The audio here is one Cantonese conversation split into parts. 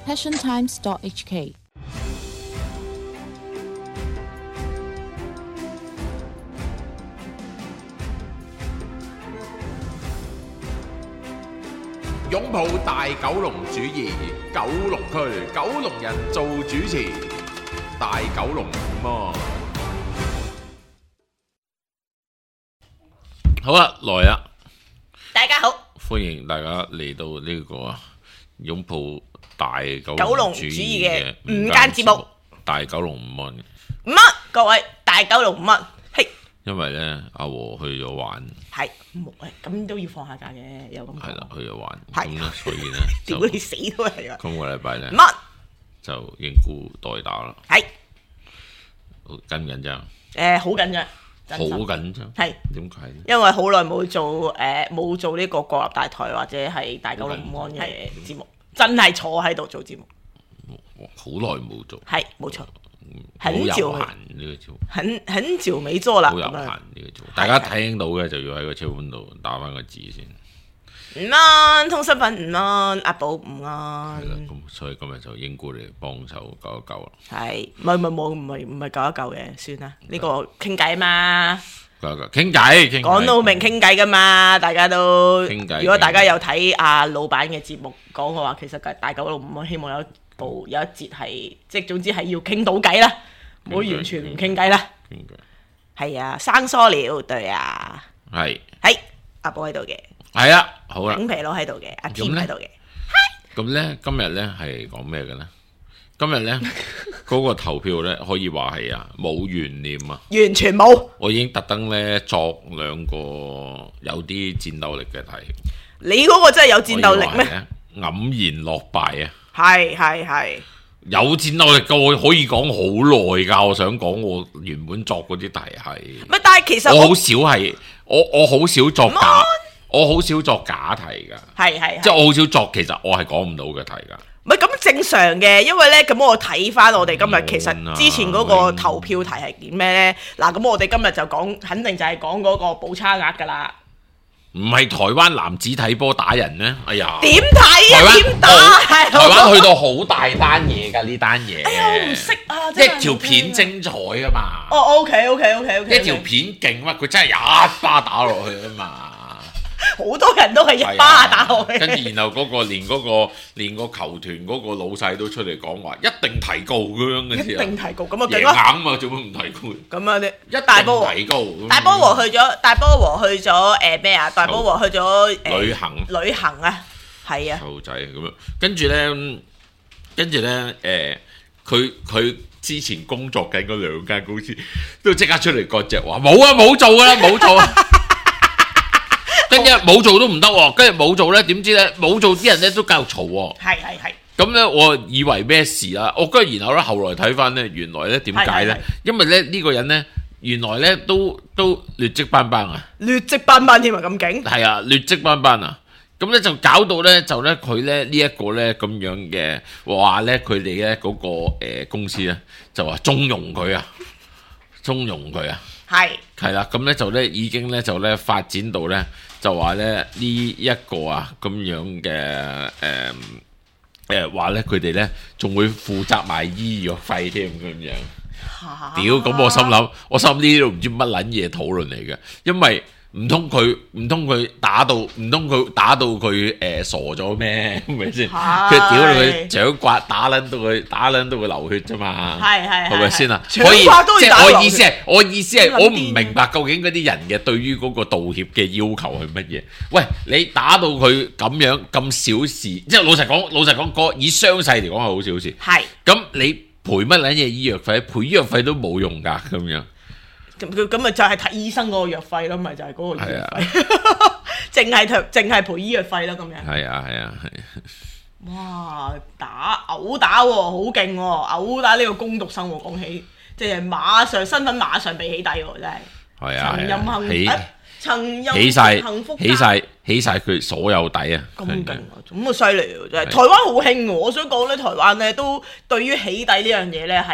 passiontimes.hk。 擁抱大九龍主義，九龍區九龍人做主持，大九龍麼？ 好啦，來啦！ 大家好， 歡迎大家嚟到呢個擁抱大九九龍主主義嘅午間節目， 大九龍午安。 午安各位，大九龍午安，嘿， 因為咧阿和去咗玩， 係冇咁都要放下假嘅，有咁係啦，去咗玩， 係咁咧所以咧屌就你死都係啊！ 今個禮拜咧午安就應付代打啦， 係緊唔緊張？ 好緊張， 好真心緊張， 係點解咧？ 因為好耐冇做呢個國立大台或者係大九龍午安嘅節目，真係坐喺度做節目， 好耐冇做， 係冇錯， 好有很久閒呢個節目。 很久沒做啦， 好有閒咁樣呢個做，大家聽到嘅就要喺個車盤度打翻個字先。 午安，通身份午安，阿寶午係啦， 安， 咁所以今日就應顧嚟幫手救一救啦。 係唔係救一救嘅，算啦，呢個傾偈啊嘛。 救一救，傾偈， 講到明傾偈噶嘛，大家都傾偈如果大家有睇阿老闆嘅節目講嘅話，其實大九龍午希望有一節係即係總之係要傾到偈啦，唔好完全唔傾偈啦。 傾偈係啊，生疏了，對啊， 係阿寶喺度嘅， 係啊，好啦。 頂皮佬喺度嘅，阿咁 Tim 呢喺度嘅， 咁咧今日咧係講咩嘅咧？今日咧嗰個投票咧可以話係冇懸念啊！ 完全冇。 我已經特登咧作兩個有啲戰鬥力嘅題， 你嗰個真係有戰鬥力咩？ 黯然落敗啊！ 係。 有戰鬥力嘅我可以講好耐㗎，我想講我原本作嗰啲題係， 咪但係其實我好少係我好少作假，我好少作假題㗎， 係即係我好少作，其實我係講唔到嘅題㗎。 唔係咁正常嘅，因為咧咁我睇翻我哋今日其實之前嗰個投票題係點咩咧？嗱咁我哋今日就講，肯定就係講嗰個補差額㗎啦。 唔係台灣男子睇波打人呢？哎呀， 點睇啊？點打？ 台灣去到好大單嘢㗎呢單嘢。 哎呀，我唔識啊！真係一條片精彩㗎嘛。 哦，OK， 一條片勁乜？佢真係一巴打落去啊嘛。 好多人都係一巴打落去。 跟住然後嗰個連個球團嗰個老細都出嚟講話，一定提高咁樣嘅一定提高，咁啊贏勁咯。 硬嘛，做乜唔提高？ 咁啊，你一大波定提高。 大波和去咗咩啊？大波和去咗旅行啊，係啊。 臭仔咁樣，跟住咧佢之前工作緊嗰兩間公司都即刻出嚟割席話冇啊，冇做啦，冇做啊！跟住冇做都唔得喎，跟住冇做咧，點知咧冇做啲人咧都繼續嘈喎。 係。 咁咧，我以為咩事啦？我跟住然後咧，後來睇翻咧，原來咧點解咧？因為咧呢個人咧，原來咧都劣跡斑斑啊！ 劣跡斑斑添啊，咁勁！ 係啊，劣跡斑斑啊！咁咧就搞到咧，就咧佢咧呢一個咧咁樣嘅話咧，佢哋咧嗰個公司咧就話縱容佢啊，係啦，咁咧就咧已經咧就咧發展到咧就話咧呢一個咁樣嘅話咧佢哋咧仲會負責埋醫藥費添咁樣。屌，咁我心呢啲都唔知乜撚嘢討論嚟嘅，因為唔通佢打到佢傻咗咩？係咪先？佢屌佢掌摑打撚到佢流血啫嘛？係咪先啊？可以即係我意思係我唔明白究竟嗰啲人嘅對於嗰個道歉嘅要求係乜嘢？喂，你打到佢咁樣咁小事，即係老實講，以傷勢嚟講係好小事。係咁你賠乜撚嘢醫藥費？賠醫藥費都冇用㗎，咁樣。 咁咪就係睇醫生嗰個藥費咯，咪就係嗰個醫藥費，淨係賠醫藥費咯，咁樣。係啊。哇！毆打喎，好勁喎！毆打呢個工讀生喎，講起即係馬上身份馬上被起底喎，真係。係啊。曾蔭幸福起晒佢所有底啊！ 咁勁啊！咁啊犀利喎，真係。台灣好興喎，我想講咧，台灣咧都對於起底呢樣嘢咧係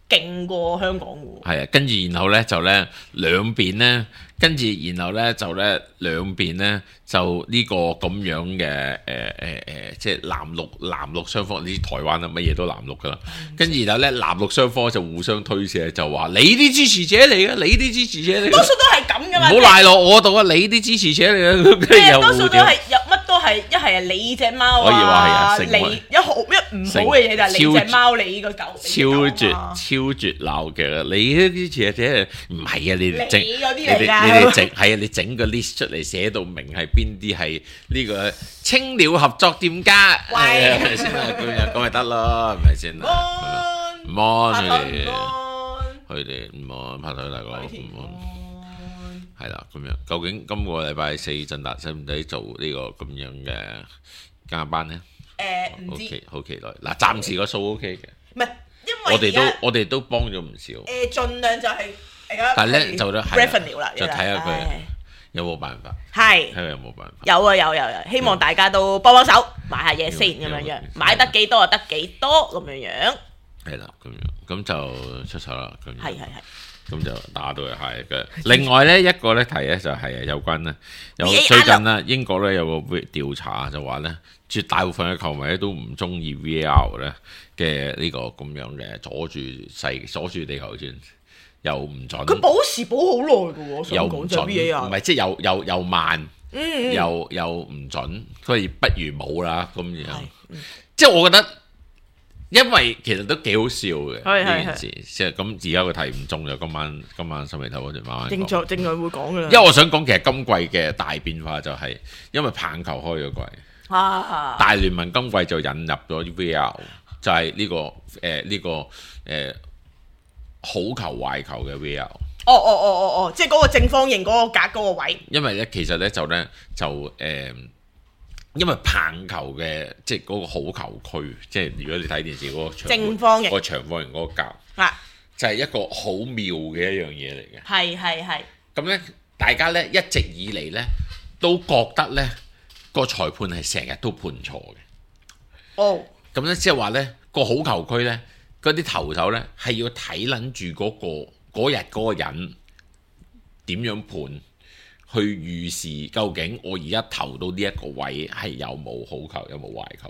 勁過香港喎。 係啊，跟住然後咧就咧兩邊咧，跟住然後咧就咧兩邊咧就呢個咁樣嘅即係藍綠雙方，呢啲台灣啊乜嘢都藍綠噶啦。跟住然後咧藍綠雙方就互相推卸，就話你啲支持者嚟嘅，你啲支持者嚟嘅， 多數都係咁噶嘛。 唔好賴落我度啊！你啲支持者嚟嘅，跟住又多數都係乜都係一係你隻貓可以話係啊， 你一唔好嘅嘢就係你隻貓，你個狗超絕鬧嘅。你啲支持者唔係啊，你哋整係啊，你整個 list 出嚟寫到明係邊啲係呢個青鳥合作店家，係咪先啦？咁咪得咯，係咪先啦？唔安佢哋唔安拍台大哥唔安，係啦咁樣。究竟今個禮拜四振達使唔使做呢個咁樣嘅加班咧？ 唔知， 好期待。嗱，暫時個數 OK 嘅， 唔係因為我哋都幫咗唔少。 盡量就係但係咧就都 revenue 啦， 就睇下佢有冇辦法。 係睇下有冇辦法。 有啊，希望大家都幫手買下嘢先咁樣，買得幾多就得幾多咁樣。 係啦，咁就出手啦。 係。 咁就打到係嘅。另外咧一個咧題咧就係有關咧，最近咧英國咧有個調查就話咧，絕大部分嘅球迷咧都唔中意 VAR 咧嘅呢個咁樣嘅阻住地球轉，又唔準。佢保時保好耐嘅喎， 又唔準 VAR，唔係即係又慢，又唔準，所以不如冇啦咁樣。即係我覺得。因為其實都幾好笑嘅呢件事，即係咁而家個題唔中咗，今晚新聞頭嗰段慢慢講。 正在會講嘅啦。 因為我想講其實今季嘅大變化就係因為棒球開咗季，大聯盟今季就引入咗 VAR，就係呢個好球壞球嘅 VAR。 即係嗰個正方形嗰個格嗰個位。 因為咧其實咧就因為棒球嘅即係嗰個好球區，即係如果你睇電視嗰個正方形、 嗰個長方形嗰個格，就係一個好妙嘅一樣嘢嚟嘅。 係。 咁咧，大家咧一直以嚟咧都覺得咧個裁判係成日都判錯嘅。咁咧即係話咧個好球區咧嗰啲投手咧係要睇撚住嗰日嗰個人點樣判。去預示究竟我而家投到呢一個位係有冇好球有冇壞球。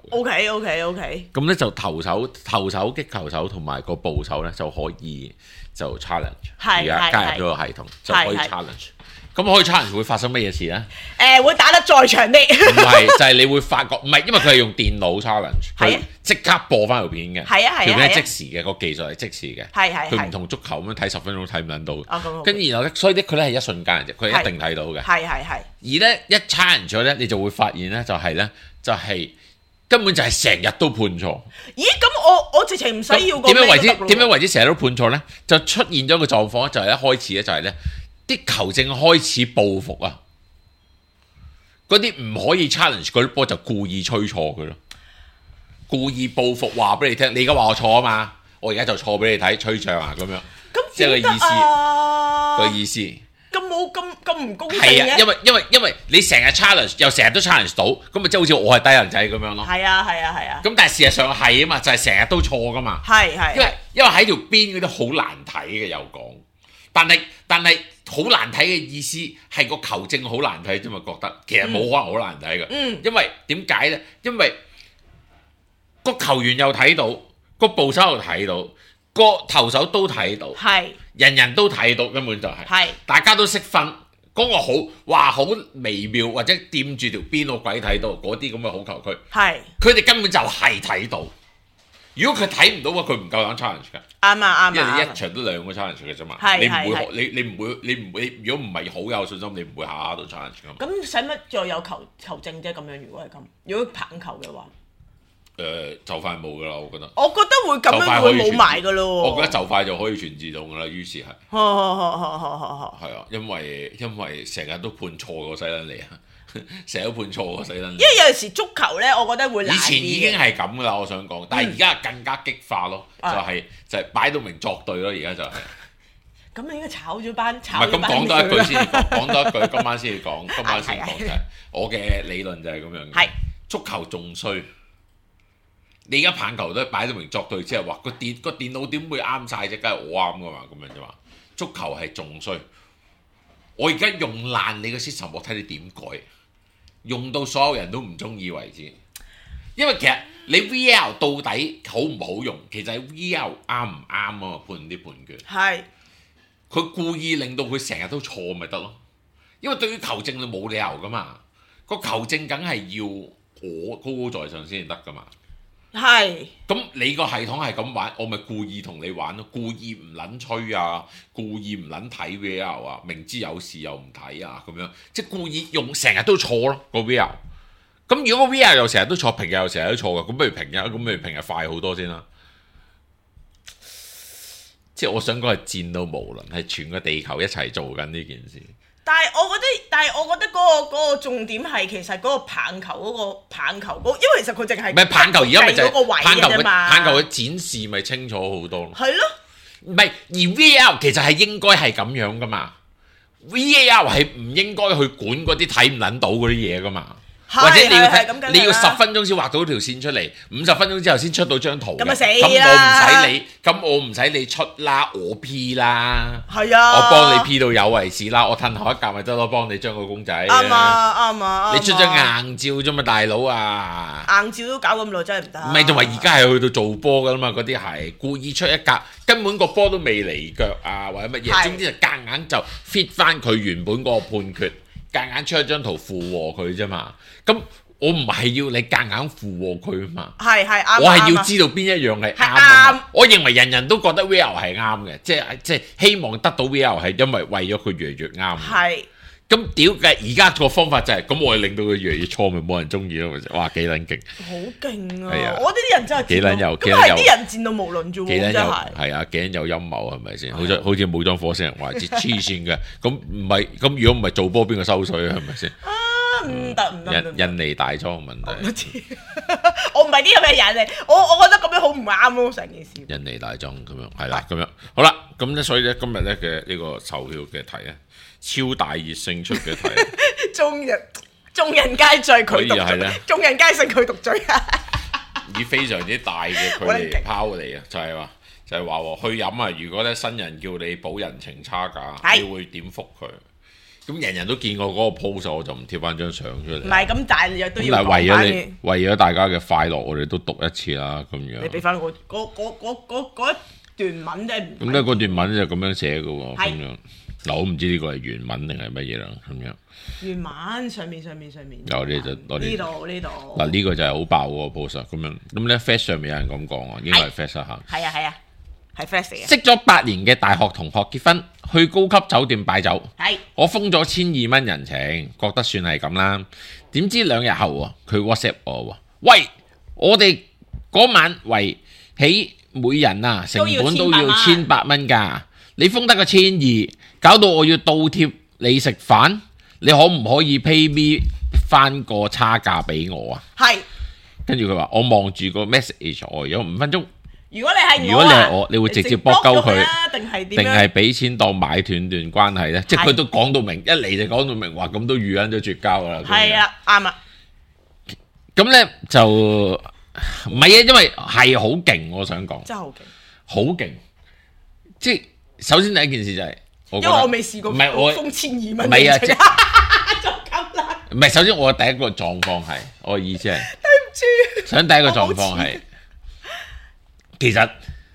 OK。 咁咧就投手擊球手同埋個捕手咧就可以就 challenge， 而家加入咗個系統就可以 challenge。咁可以 challenge 會發生乜嘢事咧？ 會打得再長啲。 唔係，就係你會發覺唔係，因為佢係用電腦 challenge，佢即刻播翻條片嘅。條片係即時嘅，個技術係即時嘅。佢唔同足球咁樣睇10分鐘睇唔撚到。跟住然後咧，所以咧佢咧係一瞬間嘅啫，佢係一定睇到嘅。而咧一 challenge 咗咧，你就會發現咧就係根本就係成日都判錯。 咦？咁我直情唔使要個。點樣為之成日都判錯咧？就出現咗個狀況，就係一開始咧就係咧。啲球證開始報復啊！嗰啲唔可以 challenge 嗰啲波就故意吹錯佢咯，故意報復話俾你聽，你而家話我錯啊嘛，我而家就錯俾你睇，吹脹啊咁樣，即係個意思。 咁唔公平嘅。係啊，因為你成日 challenge 又成日都 challenge 到，咁咪即係好似我係低人仔咁樣咯。 係啊。 咁但係事實上係啊嘛，就係成日都錯噶嘛。 係。 因為喺條邊嗰啲好難睇嘅又講，但係。好難睇嘅意思係個球證好難睇啫嘛，覺得其實冇可能好難睇嘅。因為點解呢？因為個球員又睇到，個捕手又睇到，個投手都睇到，人人都睇到，根本就係大家都識分嗰個好微妙或者掂住條邊個鬼睇到嗰啲咁嘅好球區，佢哋根本就係睇到。如果佢睇唔到嘅，佢唔夠膽 challenge 㗎。啱。因為你一場都2個 challenge 嘅啫嘛。你唔會，你唔會。如果唔係好有信心，你唔會下下都 challenge 㗎。 咁使乜再有球證啫？咁樣如果係咁，如果棒球嘅話， 就快冇㗎啦，我覺得。 我覺得會咁樣會冇埋㗎咯。 我覺得就快就可以全自動㗎啦，於是係。係啊，因為成日都判錯個西撚嚟啊！成日都判錯個死撚，因為有陣時足球咧，我覺得會難啲。 以前已經係咁噶啦，我想講，但係而家更加激化咯，就係擺到明作對咯，而家就係。咁你應該炒咗班。唔係咁講多一句先，講多一句，今晚先講就係我嘅理論就係咁樣。係足球仲衰， 你而家棒球都擺到明作對，即係話個電腦點會啱晒啫？梗係我啱噶嘛，咁樣啫嘛。足球係仲衰，我而家用爛你個 system， 我睇你點改，用到所有人都唔中意為止。因為其實你 VAR 到底好唔好用，其實係 VAR 啱唔啱啊判啲判決。係。佢故意令到佢成日都錯咪得咯，因為對於球證你冇理由噶嘛，個球證梗係要我高高在上先至得噶嘛。係。咁你個系統係咁玩，我咪故意同你玩咯，故意唔撚吹啊，故意唔撚睇 VAR 啊，明知有事又唔睇啊，咁樣即係故意用成日都錯咯個 VAR。咁如果個 VAR 又成日都錯，平日又成日都錯嘅，咁不如平日快好多先啦。即係我想講係戰到無論係全個地球一齊做緊呢件事。但係我覺得嗰個重點係其實嗰個棒球因為其實佢淨係唔係棒球而家咪就係棒球嘅展示咪清楚好多咯。係咯，唔係而 VAR 其實係應該係咁樣噶嘛 ，VAR 係唔應該去管嗰啲睇唔撚到嗰啲嘢噶嘛。或者你要10分鐘先畫到條線出嚟，50分鐘之後先出到張圖嘅，咁我唔使你出啦，我 P 啦，係啊，我幫你 P 到有為止啦，我褪後一格咪得咯，幫你將個公仔。啱啊，你出張硬照啫嘛，大佬啊！硬照都搞咁耐真係唔得。唔係，同埋而家係去到做波噶啦嘛，嗰啲係故意出一格，根本個波都未離腳啊，或者乜嘢，總之就夾硬就 fit 翻佢原本嗰個判決。夾硬出一張圖附和佢啫嘛，咁我唔係要你夾硬附和佢啊嘛，係啱，我係要知道邊一樣係啱。我認為人人都覺得 VAR 係啱嘅，即係希望得到 VAR 係因為咗佢越嚟越啱。係，咁屌嘅而家個方法就係咁，我係令到佢越嚟越錯，咪冇人中意咯，咪哇幾撚勁，好勁啊！我覺得啲人真係幾撚有，咁係啲人戰到無論啫喎，真係係啊，幾撚有陰謀係咪先？好似武裝火星人話黐線嘅，咁唔係咁如果唔係做波邊個收水啊？係咪先？唔得，印尼大莊問題，我唔係啲咁嘅人嚟，我覺得咁樣好唔啱咯，成件事。印尼大莊咁樣係啦，咁樣好啦，咁咧所以咧今日咧嘅呢個投票嘅題咧，超大熱勝出嘅題，眾人皆醉佢獨醉，眾人皆勝佢獨醉啊！以非常之大嘅距離拋離啊，就係話去飲啊！如果咧新人叫你補人情差價，你會點覆佢？咁人人都見過嗰個 post， 我就唔貼翻張相出嚟。唔係咁，但係都要講翻。為咗大家嘅快樂，我哋都讀一次啦，咁樣。你俾翻嗰一段文啫。咁咧嗰段文就咁樣寫嘅喎，咁樣。嗱，我唔知呢個係原文定係乜嘢啦，咁樣。原文上面。有呢度。嗱，呢個就係好爆嗰個 post 咁樣。咁咧 Flash 上面有人咁講啊，應該係 Flash 嚇。係啊。係 Flash 嘅。識咗8年嘅大學同學結婚，去高級酒店擺酒。係。我封咗1200蚊人情，覺得算係咁啦。點知2日後佢 WhatsApp 我，喂，我哋嗰晚圍起每人啊成本都要1800蚊㗎，你封得個1200，搞到我要倒貼你食飯，你可唔可以 pay me 翻個差價俾我啊？係。跟住佢話，我望住個 message 呆咗5分鐘。如果你係我，你會直接駁鳩佢，定係俾錢當買斷段關係咧？即係佢都講到明，一嚟就講到明話，咁都預緊咗絕交噶啦。係啊，啱啊。咁咧就唔係啊，因為係好勁，我想講真係好勁，好勁。即係首先第一件事就係，因為我未試過，唔係我封1200蚊，唔係啊，就咁啦。唔係，首先我第一個狀況係，我嘅意思係，對唔住，想第一個狀況係。其實，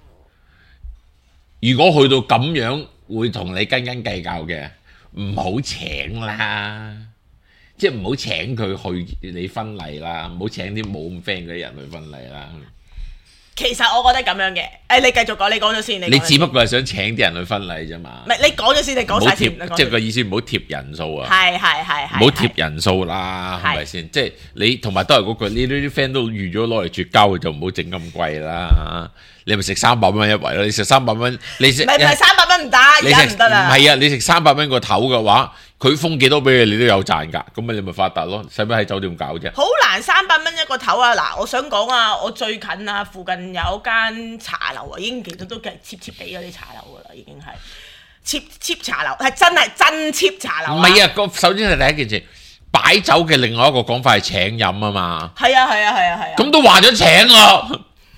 如果去到咁樣會同你斤斤計較嘅，唔好請啦，即係唔好請佢去你婚禮啦，唔好請啲冇咁 friend 嗰啲人去婚禮啦。其實我覺得咁樣嘅，你繼續講，你講咗先。你只不過係想請啲人去婚禮啫嘛。唔係，你講咗先，你講晒先。即係個意思，唔好貼人數啊。係。唔好貼人數啦，係咪先？即係你同埋都係嗰句，呢啲 friend 都預咗攞嚟絕交嘅，就唔好整咁貴啦。你咪食300蚊一圍咯，你食300蚊，你食唔係300蚊唔得，而家唔得啦。唔係啊，你食300蚊個頭嘅話，佢封幾多俾你，你都有賺㗎。咁你咪發達咯，使乜喺酒店搞啫？好難300蚊一個頭啊！嗱，我想講啊，我最近啊，附近有間茶樓啊，已經其實都係 cheap 地嗰啲茶樓㗎啦，已經係 cheap 茶樓，係真 cheap 茶樓。唔係啊，首先係第一件事， 擺酒嘅另外一個講法係請飲啊嘛。 係啊。 咁都話咗請咯，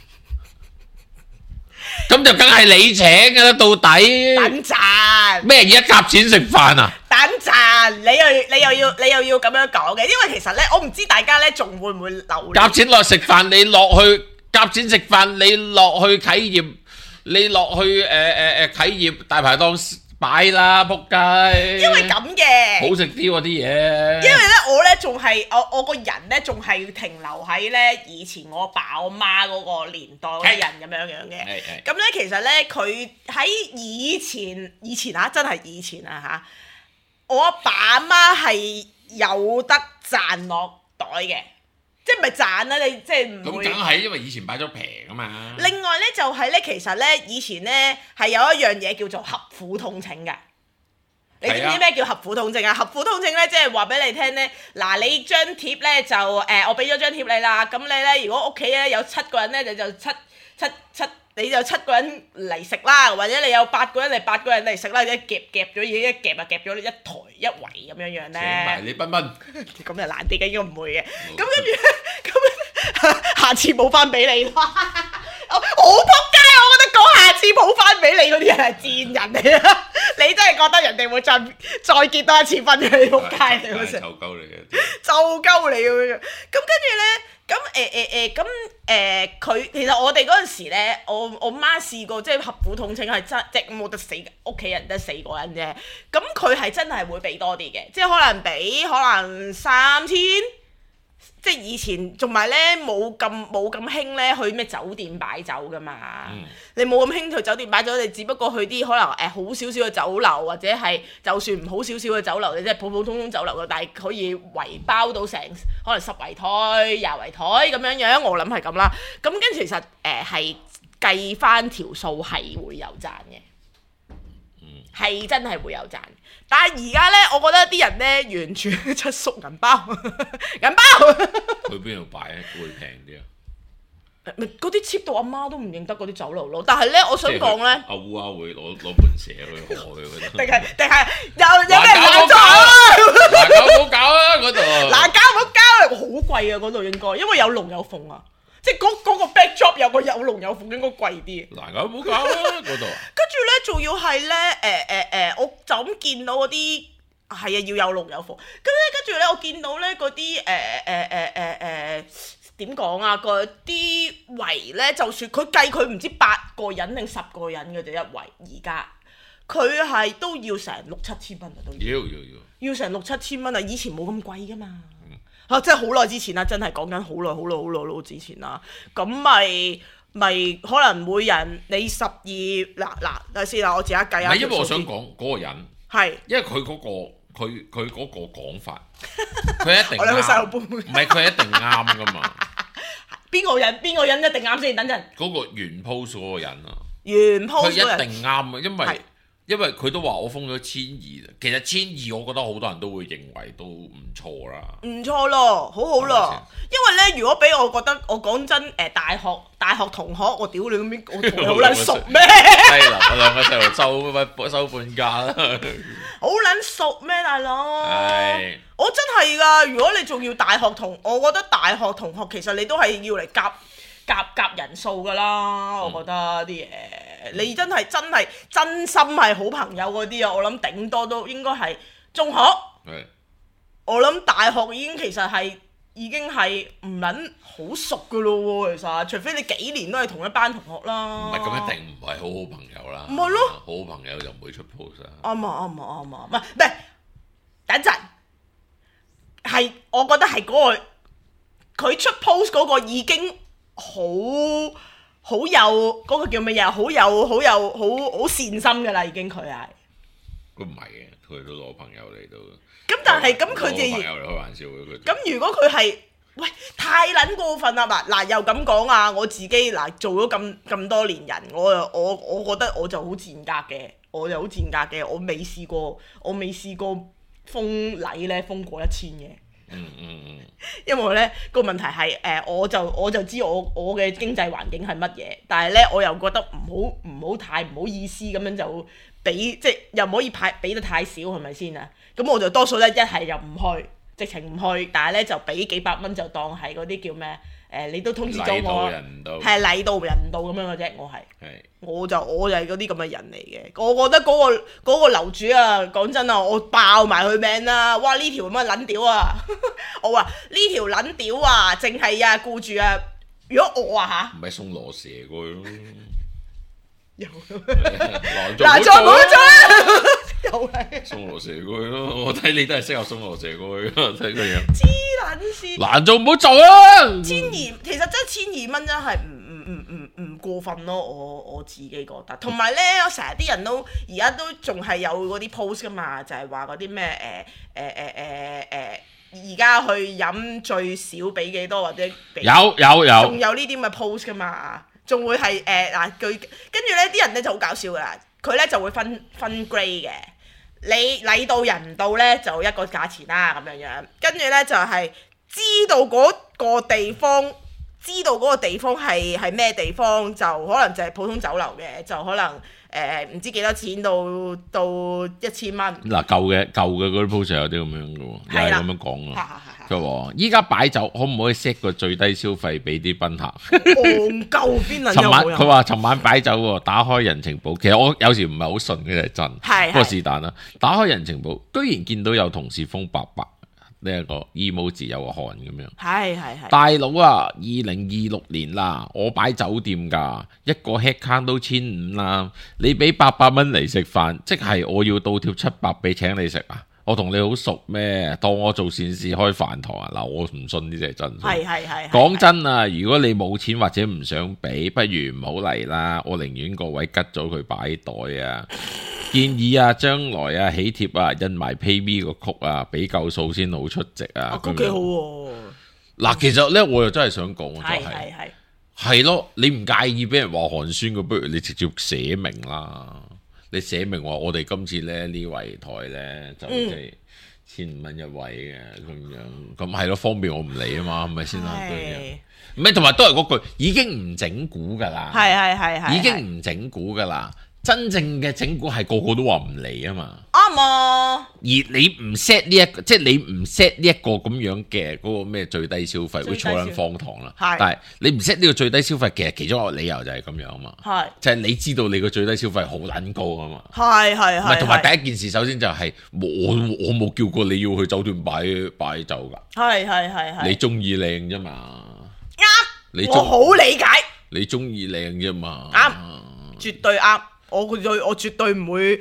咁就梗係你請㗎啦，到底。 等陣。 咩而家夾錢食飯啊？ 等陣，你又要咁樣講嘅，因為其實咧，我唔知大家咧仲會唔會留夾錢落食飯，你落去夾錢食飯，你落去啟業，你落去啟業大排檔擺啦，仆街！ 因為咁嘅， 好食啲喎啲嘢。 因為咧，我咧仲係我個人咧仲係停留喺咧以前我爸我媽嗰個年代嗰啲人咁樣嘅。咁咧其實咧佢喺以前啊，真係以前啊嚇，我阿爸阿媽係有得賺落袋嘅。即係唔係賺啦？你即係唔會。咁梗係，因為以前擺咗平啊嘛。 另外咧就係咧，其實咧以前咧係有一樣嘢叫做合府統請嘅。你知唔知咩叫合府統請啊？合府統請咧，即係話俾你聽咧，嗱你張貼咧就我俾咗張貼你啦。咁你咧如果屋企咧有7個人咧，你就七，你就7個人嚟食啦，或者你有8個人嚟8個人嚟食啦，一夾咗嘢，一夾啊夾咗一台一圍咁樣樣咧。請埋你賓賓。 咁就難啲嘅，應該唔會嘅。咁跟住，咁下次補翻俾你啦。我仆街，我覺得講下次補翻俾你嗰啲人係賤人嚟啊！你真係覺得人哋會再結多一次婚嘅？你仆街你嗰時。就鳩你嘅。就鳩你咁樣。咁跟住咧，佢其實我哋嗰陣時咧，我媽試過即係合府統請係真即係冇得死，屋企人得4個人啫。咁佢係真係會俾多啲嘅，即係可能俾3000。即係以前，同埋咧冇咁興咧去咩酒店擺酒噶嘛。你冇咁興去酒店擺酒，你只不過去啲可能好少少嘅酒樓，或者係就算唔好少少嘅酒樓，你即係普普通通酒樓嘅，但係可以圍包到成可能10圍台、20圍台咁樣樣，我諗係咁啦。咁跟住其實係計翻條數係會有賺嘅，係真係會有賺。但係而家咧，我覺得啲人咧完全出縮銀包， 去邊度擺會平啲啊？ 嗰啲 cheap 到阿媽都唔認得嗰啲酒樓咯。但係咧，我想講咧， 阿烏鴉會攞盤蛇去害佢覺得。定係有咩難做啊？ 嗱，搞唔好搞啊嗰度。 嗱，搞唔好搞，好貴啊嗰度應該，因為有龍有鳳啊。即係嗰個 backdrop 有龍有鳳應該貴啲。嗱，咁唔好搞啦嗰度。跟住咧，仲要係咧，我就咁見到嗰啲係啊，要有龍有鳳。跟住咧，我見到咧嗰啲點講啊？嗰啲圍咧，就算佢計佢唔知8個人定10個人嘅啫一圍，而家佢係都要成6-7千蚊啊，都要成6-7千蚊啊！以前冇咁貴噶嘛。即係好耐之前啦，真係講緊好耐之前啦。咁咪可能每人你12嗱先啦，我自己計下。唔係， 因為我想講嗰個人係， 因為佢嗰個講法，佢一定我兩個細路輩唔係佢一定啱噶嘛。 邊個人一定啱先？等陣嗰個原 post 嗰個人啊， 原 post 佢一定啱啊，因為佢都話我封咗1200，其實1200我覺得好多人都會認為都唔錯啦，唔錯咯，好咯。因為咧，如果俾我覺得，我講真，大學同學，我屌你咁邊，我同你好撚熟咩？ 係啦，我兩個細路收半價啦， 好撚熟咩，大佬？我真係㗎，如果你仲要大學同，我覺得大學同學其實你都係要嚟夾人數㗎啦，我覺得啲嘢。你真心係好朋友嗰啲啊！我諗頂多都應該係中學，我諗大學其實已經係唔撚好熟㗎咯喎，其實除非你幾年都係同一班同學啦。 唔係咁一定唔係好朋友啦。 唔係咯， 好朋友就唔會出 post 啊。 啱啊，唔係等陣係，我覺得係嗰個佢出 post 嗰個已經好有嗰個叫乜嘢？好善心㗎啦，已經佢係。 佢唔係嘅，佢都攞朋友嚟到。 咁但係咁佢哋攞朋友嚟開玩笑嘅佢。 咁如果佢係喂太撚過分啦嗱又咁講啊！我自己做咗咁多年人，我覺得我就好賤格嘅，我未試過封禮咧封過1000嘅。因為咧個問題係我就知我嘅經濟環境係乜嘢，但係咧我又覺得唔好太唔好意思咁樣就俾即係又唔可以俾得太少係咪先啊？咁我就多數咧一係就唔去， 直情唔去，但係咧就俾幾百蚊就當係嗰啲叫咩？你都通知咗我，係禮到人唔到咁樣嘅啫。我就係嗰啲咁嘅人嚟嘅。我覺得嗰個樓主啊，講真啊，我爆埋佢名啦！哇，呢條乜撚屌啊！我話呢條撚屌啊，淨係啊顧住啊，如果我啊嚇， 唔係送羅蛇過去咯。 有嗱， 再冇咗啦，又係送羅蛇過去咯。我睇你都係適合送羅蛇過去，睇個樣。 黐撚線， 難做唔好做啊！ 其實真係1200真係唔過分咯，我自己覺得。同埋咧，我成日啲人都而家都仲係有嗰啲 post 噶嘛，就係話嗰啲咩而家去飲最少俾幾多或者有， 仲有呢啲咁嘅 post 噶嘛。仲會係嗱佢跟住咧啲人咧就好搞笑噶啦，佢咧就會分 grade 嘅，你禮到人唔到咧就一個價錢啦咁樣樣，跟住咧就係知道嗰個地方係咩地方，就可能就係普通酒樓嘅，就可能唔知幾多錢到1000蚊。嗱舊嘅嗰啲 post 有啲咁樣嘅喎，又係咁樣講啊。佢話：依家擺酒可唔可以 set 個最低消費俾啲賓客？ 戇鳩邊撚有冇人？ 佢話：尋晚擺酒喎，打開人情簿。其實我有時唔係好信嘅，係真。不過是但啦，打開人情簿，居然見到有同事封白呢一個 emo 字有個汗咁樣。 係。大佬啊，2026年啦，我擺酒店㗎，一個 head count 都1500啦。你俾800蚊嚟食飯，即係我要倒貼700俾請你食啊！我同你好熟咩？當我做善事開飯堂啊！嗱，我唔信呢啲係真。係。講真啊，如果你冇錢或者唔想俾，不如唔好嚟啦。我寧願個位吉咗佢擺袋啊！建議啊，將來啊喜帖啊印埋 PayMe 個曲啊，俾夠數先好出席啊。 咁幾好喎！ 嗱，其實咧我又真係想講，係咯，你唔介意俾人話寒酸嘅，不如你直接寫明啦。你寫明話我哋今次咧呢圍台咧就即係1500蚊一位嘅咁樣，咁係咯，方便我唔嚟啊嘛，係咪先啦？唔係，同埋都係嗰句，已經唔整蠱㗎啦，已經唔整蠱㗎啦。真正嘅整蠱係個個都話唔嚟啊嘛， 啱啊！ 而你唔 set 呢一個，即係你唔 set 呢一個咁樣嘅嗰個咩最低消費，會坐緊荒唐啦。但係你唔 set 呢個最低消費，其中一個理由就係咁樣啊嘛，就係你知道你個最低消費好撚高啊嘛。係。同埋第一件事，首先就係我冇叫過你要去酒店擺酒㗎。係。你中意靚啫嘛？啱。我好理解。你中意靚啫嘛？啱， 絕對啱。我絕對唔會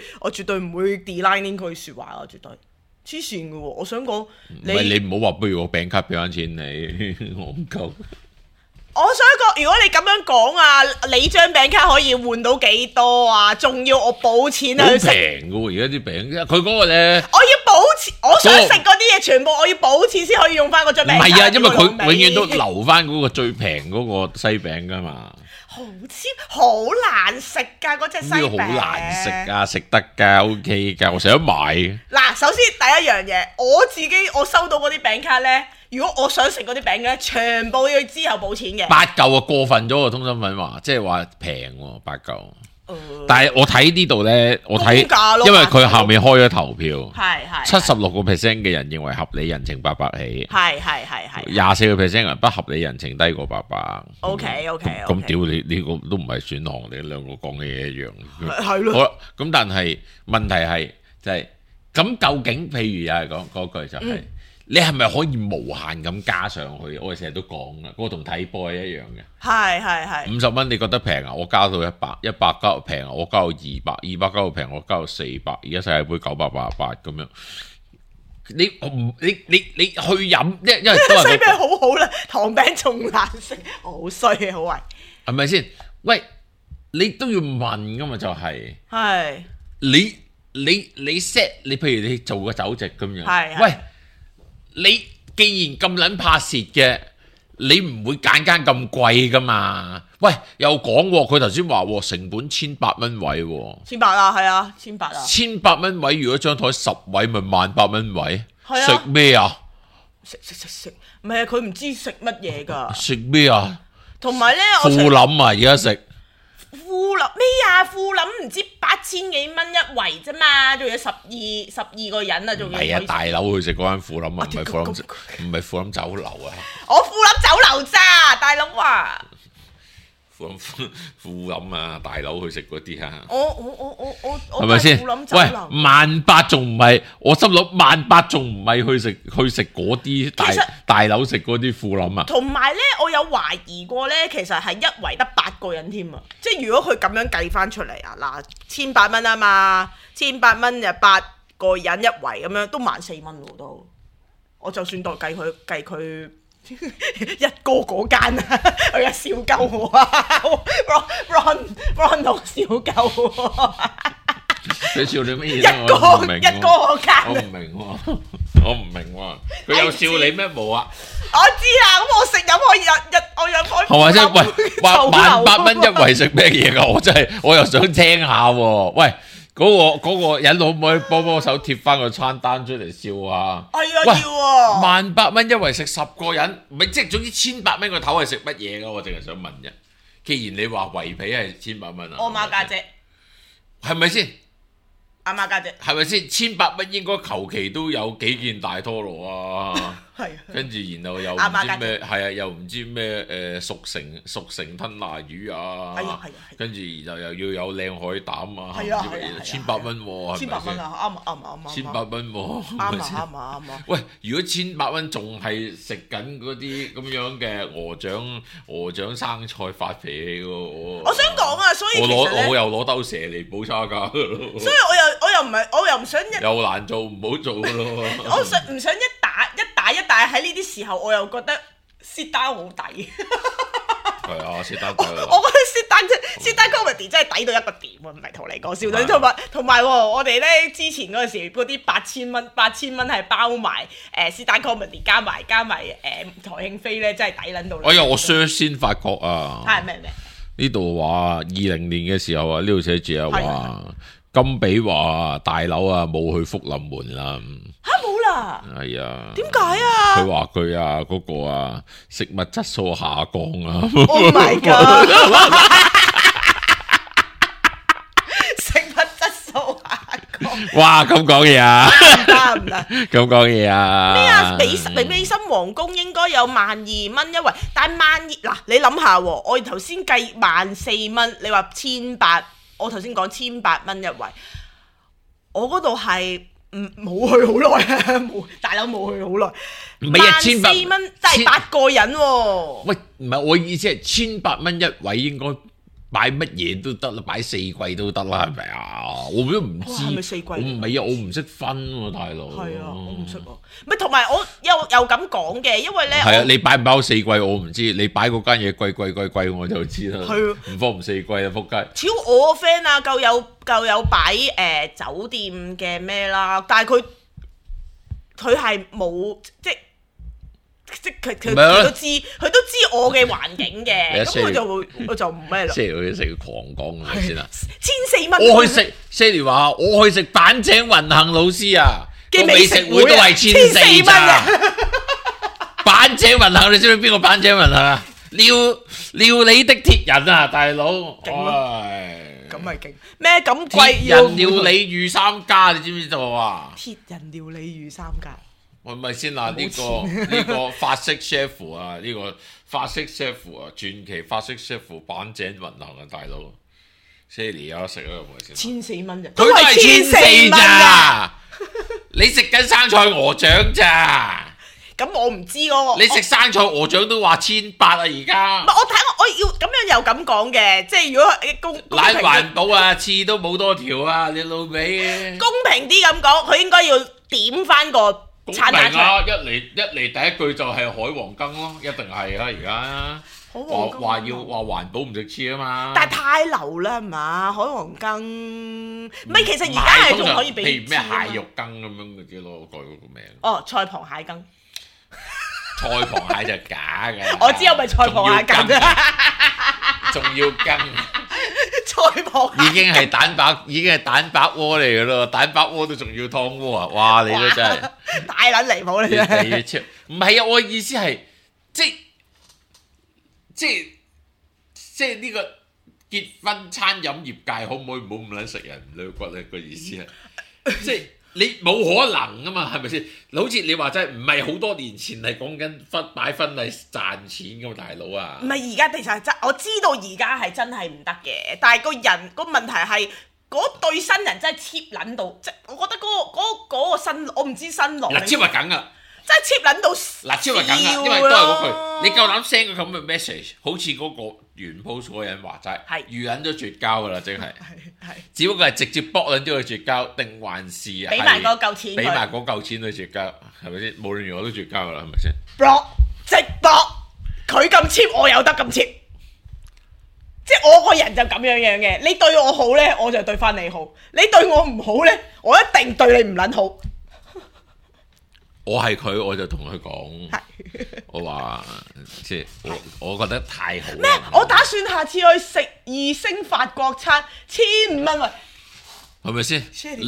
deny 呢句説話啊！絕對黐線嘅喎，我想講你唔好話，不如我餅卡俾翻錢你，我唔夠。 我想講，如果你咁樣講啊，你張餅卡可以換到幾多啊？仲要我補錢去食？好平嘅喎，而家啲餅，佢嗰個咧， 我要補錢，我想食嗰啲嘢全部我要補錢先可以用翻嗰張餅卡。 唔係啊，因為佢永遠都留翻嗰個最平嗰個西餅噶嘛。 好好難食㗎嗰隻西餅， 好難食啊！食得㗎 ，OK 㗎，我成日都買。 嗱，首先第一樣嘢，我收到嗰啲餅卡咧，如果我想食嗰啲餅咧，全部要之後補錢嘅。8 嚿啊，過分咗個通心粉話，即係話平喎8嚿。但係我睇呢度咧，因為佢後面開咗投票，76% 嘅人認為合理人情800起，係24% 人不合理人情低過800。 OK， 咁屌你呢個都唔係選項，你兩個講嘅嘢一樣。 係咯。 好啦，咁但係問題係就係咁，究竟譬如又係講嗰句就係。你係咪可以無限咁加上去？我哋成日都講噶，嗰個同睇波係一樣嘅。係。50蚊你覺得平啊？我加到100加平啊？我加到200加到平，我加到400。而家世界盃988咁樣，你去飲，因為都係西餅好好啦，糖餅仲難食，好衰嘅好壞。 係咪先？喂，你都要問噶嘛？就係你 set 你譬如你做個酒席咁樣，喂。你既然咁撚怕蝕嘅，你唔會揀間咁貴噶嘛？喂，又講喎，佢頭先話成本1800蚊位喎，1800 啊，係啊，1800啊 ，1800蚊位，如果張台10位咪1800蚊位，食咩啊？ 食，唔係啊，佢唔知食乜嘢噶。 食咩啊？ 同埋咧， 富林啊，而家食富林咩啊？富林唔知8000幾蚊一圍啫嘛，仲有十二個人啊，仲要係啊，大佬去食嗰間富林啊，唔係富林酒樓啊。 我富林酒樓咋，大佬啊！ 富林啊，大佬去食嗰啲啊， 我係咪先？ 富林酒喂， 樓 18000仲唔係？我心諗18000仲唔係去食嗰啲大佬食嗰啲富林啊？ 同埋咧，我有懷疑過咧，其實係一圍得8個人添啊！即係如果佢咁樣計翻出嚟啊，嗱，1800蚊啊嘛，1800蚊就8個人一圍咁樣，都14,000蚊喎都。我就算計佢。一哥嗰間啊，佢又笑鳩我啊 ，Ron 笑鳩我。 佢笑你乜嘢？ 一哥嗰間， 我唔明喎，我唔明喎。佢有笑你咩冇啊？ 我知啊，咁我食飲我飲開。 係咪先？喂，18000蚊一圍食咩嘢㗎？我又想聽下喎。喂！嗰個人可唔可以幫手貼翻個餐單出嚟笑啊？ 係啊，要啊 ！18000蚊一圍食10個人，唔係即係總之1800蚊個頭係食乜嘢㗎？我淨係想問啫。既然你話圍皮係1800蚊啊， 我媽家姐係咪先？ 阿媽家姐係咪先？1800蚊應該求其都有幾件大拖羅啊！ 係。 跟住然後又唔知咩係啊，又唔知咩熟成吞拿魚啊！ 係啊。 跟住然後又要有靚海膽啊！ 係啊 ，1800蚊喎 ，1800蚊啊，啱 1800蚊喎， 啱啊！ 喂，如果1800蚊仲係食緊嗰啲咁樣嘅鵝掌生菜發脾氣喎， 我想講啊，所以我又攞兜蛇嚟補差價， 所以我又唔想又難做唔好做咯。 我唔想一打喺呢啲時候，我又覺得sit down好抵。 係啊，sit down抵。 我覺得sit down comedy 真係抵到一個點啊，唔係同你講笑到。同埋我哋咧之前嗰陣時嗰啲8000蚊係包埋sit down comedy 加埋台慶飛咧，真係抵撚到。 哎呀，我 search 先發覺啊。 係咩？ 呢度話20年嘅時候啊，呢度寫住啊話金比話大佬啊冇去福臨門啦。 嚇冇啦！ 係啊， 點解啊？ 佢話佢啊嗰個啊食物質素下降啊。 Oh my god！ 食物質素下降。 哇！咁講嘢啊？ 唔得。 咁講嘢啊？ 咩啊？美心皇宮應該有12,000蚊一圍，但12,000嗱，你諗下喎，我頭先計14,000蚊，你話1800，我頭先講1800蚊一圍，我嗰度係。冇去好耐啊！大佬冇去好耐， 唔係啊 ，14,000蚊，但係8個人喎。 喂，唔係我意思係1800蚊一位應該擺乜嘢都得啦，擺4季都得啦，係咪啊？我都唔知， 係咪4季？ 我唔係啊，我唔識分喎，大佬。 係啊，我唔識喎。咪同埋我又咁講嘅，因為咧係啊，你擺唔擺4季我唔知，你擺嗰間嘢貴我就知啦。係啊，唔放唔4季啊，仆街！ 超我個 friend 啊，夠有擺酒店嘅咩啦，但係佢係冇即佢都知我嘅環境嘅，咁佢就唔咩咯。 Sally 去食狂講係咪先啊 ？14,000蚊。 我去食 Sally 話我去食板井雲幸老師啊嘅美食會都係1400咋。板井雲幸你知唔知邊個板井雲幸啊？料理的鐵人啊，大佬。 咁咪勁咩？咁貴鐵人料理御三家，你知唔知道啊？ 鐵人料理御三家。 喂，咪先啊！呢個法式 chef 啊，呢個法式 chef 啊，傳奇法式 chef 板井雲幸啊，大佬 ，Sally 有得食啊，有冇先 ？14,000蚊咋？ 佢都係14,000咋？你食緊生菜鵝掌咋？ 咁我唔知嗰個。 你食生菜鵝掌都話1,800啊，而家。 唔係我要咁樣又咁講嘅，即係如果奶環保啊，刺都冇多條啊，你老味。 公平啲咁講，佢應該要點翻個。 公平啊！一嚟第一句就係海皇羹咯，一定係啊！而家話環保唔食刺啊嘛， 但係太流啦係嘛？海皇羹唔係，其實而家係仲可以俾譬如咩蟹肉羹咁樣嗰啲咯，改嗰個名。 哦，菜螃蟹羹。 菜螃蟹就假嘅。 我知我咪菜螃蟹羹仲要羹。 菜螃蟹已經係蛋白鍋嚟嘅咯，蛋白鍋都仲要湯鍋啊！哇，你都真係大撚離譜你真係。 唔係啊，我嘅意思係即係呢個結婚餐飲業界可唔可以唔好咁撚食人唔骨咧？個意思係，即係你冇可能啊嘛，係咪先？好似你話齋，唔係好多年前係講緊擺婚禮賺錢噶嘛，大佬啊！ 唔係而家其實真，我知道而家係真係唔得嘅，但係個問題係嗰對新人真係 cheap 撚到，即係我覺得嗰個新，我唔知新郎。 嗱，超係梗噶。 真係 cheap 撚到嗱，超係梗噶，因為都係嗰句，你夠膽 send 個咁嘅 message，好似嗰個原 post 嗰個人話齋，預撚咗絕交噶啦，真係。只不過係直接搏撚咗佢絕交，定還是俾埋嗰嚿錢， 俾埋嗰嚿錢去絕交，係咪先？無論如何都絕交噶啦，係咪先？ 搏直搏，佢咁 cheap，我有得咁 cheap。即係我個人就咁樣嘅，你對我好咧，我就對翻你好；你對我唔好咧，我一定對你唔撚好。 我係佢，我就同佢講，我話即係我覺得太好啦。 咩？我打算下次去食2星法國餐，1500蚊喂， 係咪先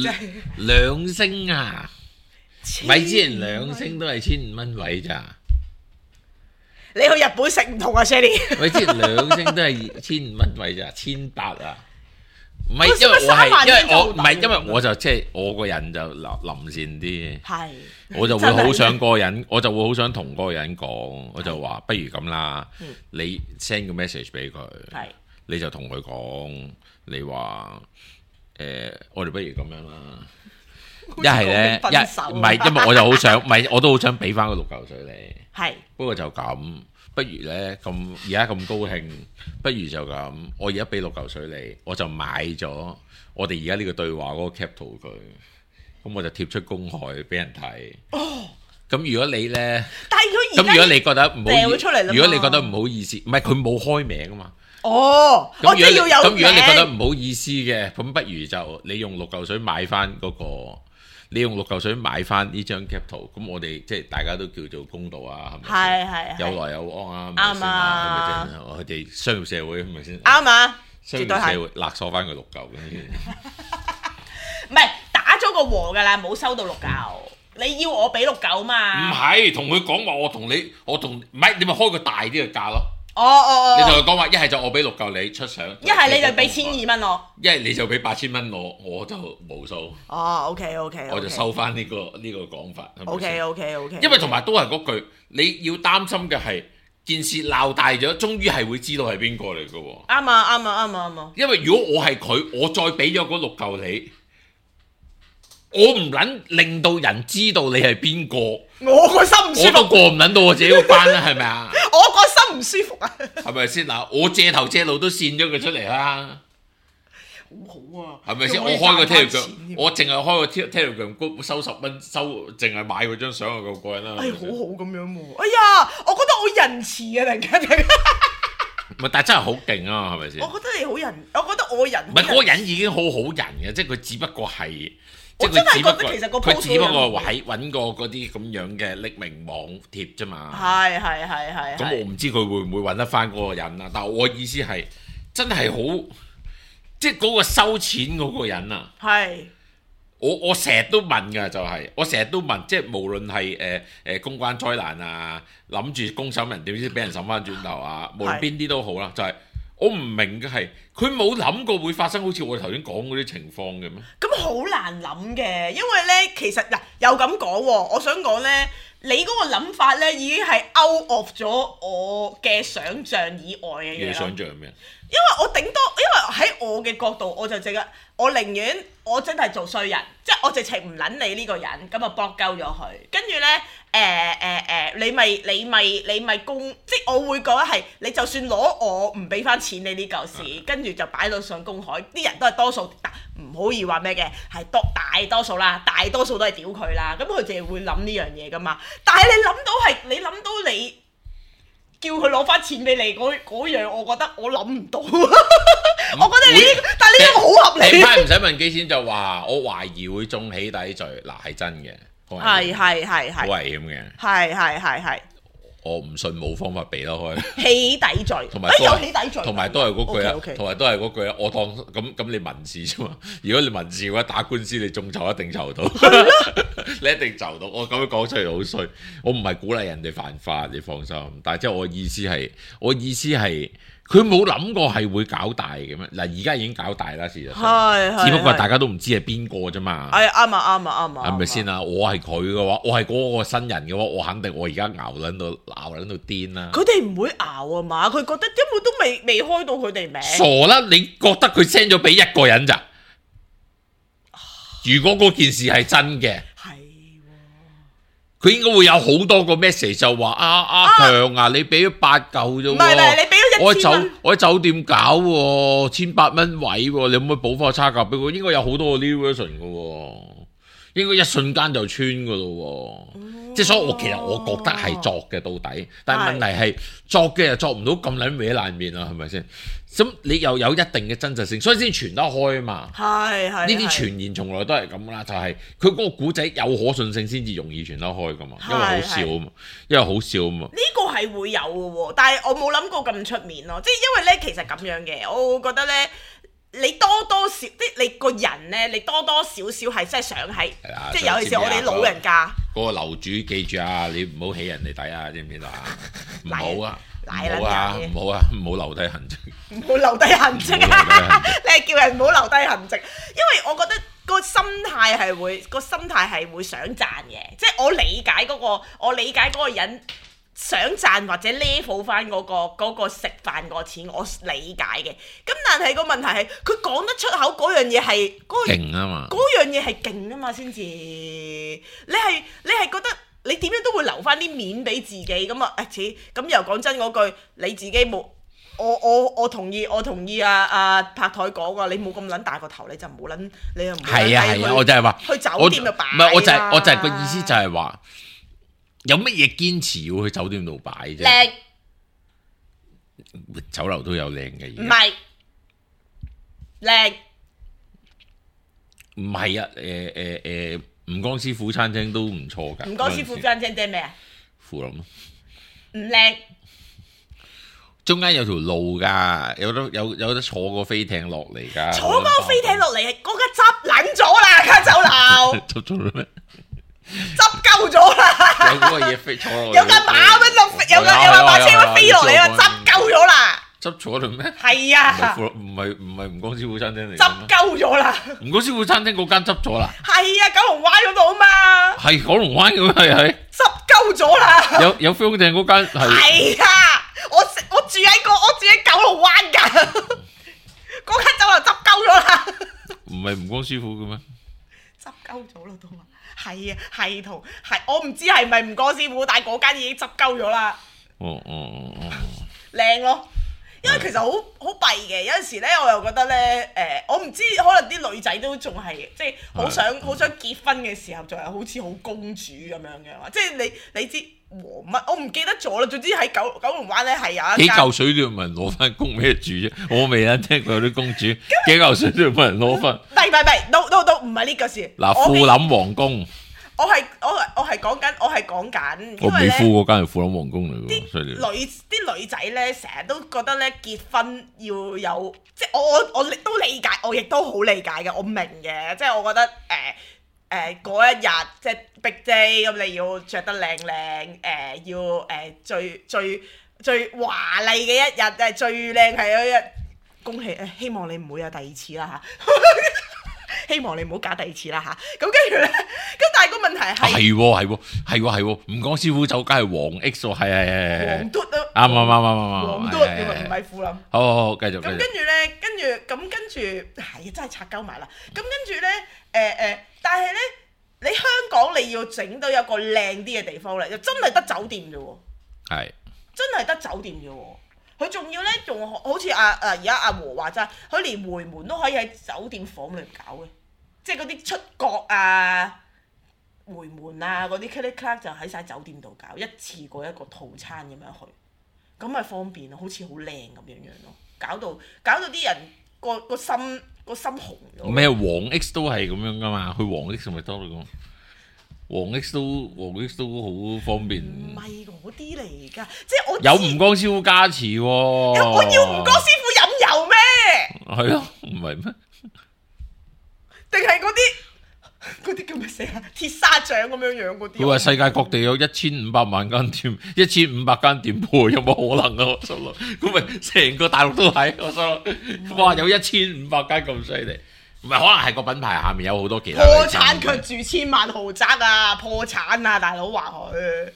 ？2星啊！咪之前2星都係1500蚊位咋？ 你去日本食唔同啊 ，Shelly。 咪之前2星都係1500蚊位咋？1800啊！唔係因為我就即係我個人就臨線啲， 係我就會好想個人，我就會好想同嗰個人講，我就話不如咁啦，你 send 個 message 俾佢，你就同佢講，你話我哋不如咁樣啦，一係咧唔係，因為我就好想，唔係我都好想俾翻個6嚿水你，係不過就咁。不如咧咁而家咁高興，不如就咁，我而家俾6嚿水你，我就買咗我哋而家呢個對話嗰個 cap 圖佢，咁我就貼出公海俾人睇。哦，咁如果你咧， 但係佢咁如果你覺得唔好意思，如果你覺得唔好意思，唔係佢冇開名啊嘛。 哦， 咁如果要有名。 咁如果你覺得唔好意思嘅，咁不如就你用6嚿水買翻嗰個。你用6嚿水買翻呢張 cap 圖，咁我哋即係大家都叫做公道啊，係咪先？有來有往啊，啱啊，係咪先？我哋商業社會係咪先？ 啱啊， 商業社會勒索翻佢6嚿嘅。 唔係打咗個和㗎啦，冇收到6嚿。你要我俾6嚿嘛？ 唔係，同佢講話我同唔係你咪開個大啲嘅價咯。 哦， 你同佢講話，一係就我俾6嚿你出相， 一係你就俾1200蚊我， 一係你就俾8000蚊我就冇數。 哦，OK， 我就收翻呢個講法。 OK， 因為同埋都係嗰句，你要擔心嘅係件事鬧大咗，終於係會知道係邊個嚟嘅喎。 啱啊！ 因為如果我係佢，我再俾咗嗰6嚿你，我唔撚令到人知道你係邊個， 我個心唔舒服， 我都過唔撚到我自己個關啦，係咪啊？ 我個心唔舒服啊， 係咪先嗱？我借頭借路都線咗佢出嚟啦， 好好啊， 係咪先？我開個 Telegram，我淨係開個 Telegram group 收10蚊，淨係買嗰張相就夠過癮啦。 哎，好好咁樣喎，哎呀，我覺得好仁慈啊，突然間。 唔係，但係真係好勁啊，係咪先？ 我覺得你好人，我覺得我人唔係嗰個人已經好好人嘅，即係佢只不過係。 我真係覺得其實個佢只不過揾個嗰啲咁樣嘅匿名網貼啫嘛。係。咁我唔知佢會唔會揾得翻嗰個人啊？但係我意思係真係好，即係嗰個收錢嗰個人啊。係。我成日都問㗎，就係我成日都問，即係無論係公關災難啊，諗住公審人點知俾人審翻轉頭啊，無論邊啲都好啦，就係。我唔明嘅係，佢冇諗過會發生好似我哋頭先講嗰啲情況嘅咩？咁好難諗嘅，因為咧其實嗱又咁講喎，我想講咧，你嗰個諗法咧已經係 out of 咗我嘅想像以外嘅嘢。 你想像咩？ 因為我頂多，因為喺我嘅角度，我就淨係我寧願我真係做衰人，即係我直情唔撚你呢個人，咁啊搏鳩咗佢，跟住咧你咪即係我會覺得係你就算攞我唔俾翻錢你呢嚿事，跟住就擺到上公海，啲人都係多數，唔可以話咩嘅，係大多數啦，大多數都係屌佢啦，咁佢淨係會諗呢樣嘢噶嘛，但係你諗到你。叫佢攞翻錢俾你嗰樣，我覺得我諗唔到。我覺得你但係呢個好合理。 你唔使問幾錢就話，我懷疑會中起底罪，嗱係真嘅， 係好危險嘅， 係。 我唔信冇方法避得開。 起底罪， 同埋有起底罪， 同埋都係嗰句啊， Okay. 同埋都係嗰句啊，我當咁你民事啫嘛。如果你民事嘅話，打官司你眾籌一定籌到，你一定籌到。我咁樣講出嚟好衰，我唔係鼓勵人哋犯法，你放心。但係即係我意思係佢冇諗過係會搞大嘅咩？嗱，而家已經搞大啦，事實上， 係只不過大家都唔知係邊個啫嘛。 係啱啊， 係咪先啊？我係佢嘅話，我係嗰個新人嘅話，我肯定我而家熬撚到癲啦。 佢哋唔會熬啊嘛，佢覺得根本都未開到佢哋名。 傻啦！你覺得佢 send 咗俾一個人咋？如果嗰件事係真嘅，佢應該會有好多個 message 就話阿強啊，你俾咗8嚿啫喎， 唔係你俾咗1000蚊， 我喺酒店搞喎，1800蚊位喎，你可唔可以補翻個差價俾我？應該有好多個 new version 嘅喎，應該一瞬間就穿嘅咯喎，即係所以其實我覺得係作嘅到底，但係問題係作嘅又作唔到咁撚搲爛面啦，係咪先？咁你又有一定嘅真實性，所以先傳得開啊嘛。係呢啲傳言從來都係咁啦，就係佢嗰個古仔有可信性先至容易傳得開噶嘛，因為好笑啊嘛，呢個係會有嘅喎，但係我冇諗過咁出面咯，即係因為咧其實咁樣嘅，我會覺得咧。你多少即係你個人咧，你多少少係真係想喺，即係尤其是我哋老人家。 嗰個樓主記住啊，你唔好起人哋底啊，知唔知道啊？唔好啊，唔好留低痕跡。唔好留低痕跡啊！ 你係叫人唔好留低痕跡，因為我覺得個心態係會想賺嘅，即係我理解嗰個人。想賺或者 level 翻嗰個食飯個錢，我理解嘅。咁但係個問題係，佢講得出口嗰樣嘢係勁啊嘛， 嗰樣嘢係勁啊嘛先至。你係覺得你點樣都會留翻啲面俾自己咁啊？咁又講真嗰句，你自己冇我同意啊拍台講啊，你冇咁撚大個頭，你就唔好撚，你又唔係啊，我就係話去酒店就擺。 唔係我就係個意思就係話。有乜嘢堅持要去酒店度擺啫？靚酒樓都有靚嘅嘢。唔係靚，唔係啊！吳江師傅餐廳都唔錯㗎。 吳江師傅餐廳即係咩啊？ 富林唔靚， 中間有條路㗎，有得坐個飛艇落嚟㗎。 坐個飛艇落嚟，嗰間執撚咗啦！間酒樓執咗咩？ 執鳩咗啦！ 有嗰個嘢飛坐落嚟， 有架馬乜落，有架馬車乜飛落嚟啊！執鳩咗啦！ 執咗啦咩？ 係啊！ 唔係吳江師傅餐廳嚟。 執鳩咗啦！ 吳江師傅餐廳嗰間執咗啦。 係啊，九龍灣嗰度啊嘛。 係九龍灣嘅咩？係。 執鳩咗啦！ 有飛空艇嗰間係。 係啊！我住喺九龍灣㗎，嗰間酒樓執鳩咗啦。 唔係吳江師傅嘅咩？ 執鳩咗啦都話。係啊，係我唔知係咪吳江師傅，但係嗰間已經執鳩咗啦。靚咯，因為其實好弊嘅，有陣時咧我又覺得咧，我唔知可能啲女仔都仲係即係好想結婚嘅時候，仲係好似好公主咁樣嘅嘛，即係你知和乜？我唔記得咗啦。總之喺九龍灣咧係有一間幾嚿水都要問人攞翻公咩住啫？我未有聽過有啲公主幾嚿水都要問人攞翻。 唔係唔係呢個事。 嗱，富林皇宮。 我係講緊， 我美孚嗰間係富林皇宮嚟㗎。 啲女仔咧成日都覺得咧結婚要有，即係我都理解，我亦都好理解嘅，我明嘅，即係我覺得嗰一日即係 Big Day 咁，你要着得靚靚，要最華麗嘅一日，最靚係嗰一日，恭喜希望你唔會有第二次啦嚇。希望你唔好搞第二次啦嚇，咁跟住咧，咁但係個問題係吳江師傅酒家係黃 X 喎，係黃嘟啊， 啱， 黃嘟唔係富林。 好，繼續。 咁跟住咧，跟住係真係拆鳩埋啦。咁跟住咧，但係咧，你香港你要整到有個靚啲嘅地方咧，就真係得酒店啫喎。 係。 真係得酒店啫喎。佢仲要咧，仲好似而家阿和話齋，佢連回門都可以喺酒店房裏搞嘅，即係嗰啲出國啊、回門啊嗰啲 click clack 就喺晒酒店度搞，一次過一個套餐咁樣去，咁咪方便咯，好似好靚咁樣咯，搞到啲人個心紅咗。 咩黃 X 都係咁樣噶嘛？去黃 X 咪多咯。黃 X 都好方便， 唔係嗰啲嚟㗎，即係我有吳江師傅加持喎。 我要吳江師傅飲油咩？ 係咯，唔係咩？ 定係嗰啲嗰啲叫咩死啊？鐵砂掌咁樣樣嗰啲。 佢話世界各地有1500萬間店，1500間店鋪，有冇可能啊？我心諗，咁咪成個大陸都係，我心諗，哇，有1500間咁犀利，唔係可能係個品牌下面有好多其他。 破產卻住千萬豪宅啊！破產啊！大佬話佢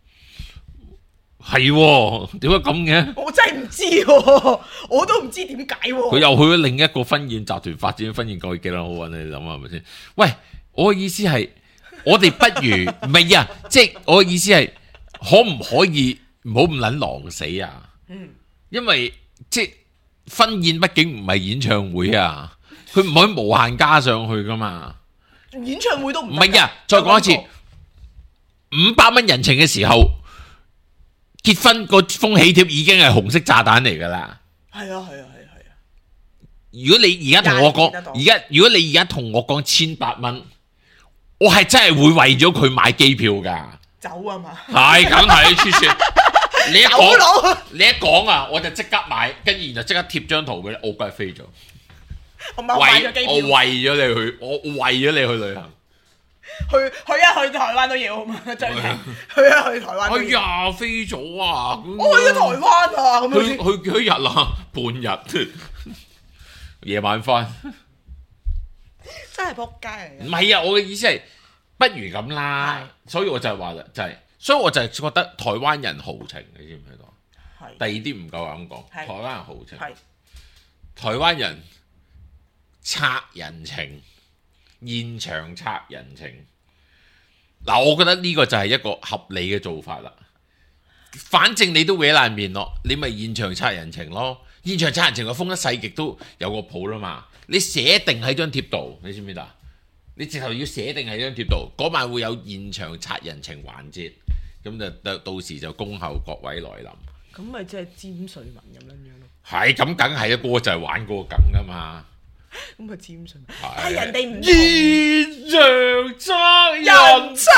係喎，點解咁嘅？ 我真係唔知喎，我都唔知點解喎。 佢又去咗另一個婚宴集團發展，婚宴究竟幾撚好揾？你諗下係咪先？喂，我嘅意思係，我哋不如唔係啊，即係我嘅意思係，可唔可以唔好咁撚狼死啊？因為即係婚宴畢竟唔係演唱會啊，佢唔可以無限加上去噶嘛。 演唱會都唔係啊！再講一次，500蚊人情嘅時候，結婚個封喜帖已經係紅色炸彈嚟噶啦。 係啊！ 如果你而家同我講，如果你而家同我講1800蚊，我係真係會為咗佢買機票噶。 走啊嘛！ 係，梗係黐線。你一講啊，我就即刻買，跟住然後即刻貼張圖俾你，我梗係飛咗。 我買咗機票。 我為咗你去，我為咗你去旅行。 去台灣都要啊嘛，張期去台灣。 哎呀，飛咗啊！ 我去咗台灣啊，咁樣去幾日啊？半日，夜晚翻。 真係仆街嚟嘅。 唔係啊，我嘅意思係不如咁啦，所以我就係話啦，所以我就係覺得台灣人豪情，你知唔知道？係。第二啲唔夠咁講，台灣人豪情。係。台灣人拆人情，現場拆人情。嗱，我覺得呢個就係一個合理嘅做法啦。反正你都搲爛面咯，你咪現場拆人情咯。現場拆人情，我封得細極都有個譜啦嘛。你寫定喺張貼度，你知唔知啊？你直頭要寫定喺張貼度，嗰晚會有現場拆人情環節，咁就到時就恭候各位來臨。 咁咪即係詹瑞文咁樣樣咯。 係，咁梗係一個就係玩嗰個梗噶嘛。 咁咪詹瑞文，但係人哋唔現場拆人情。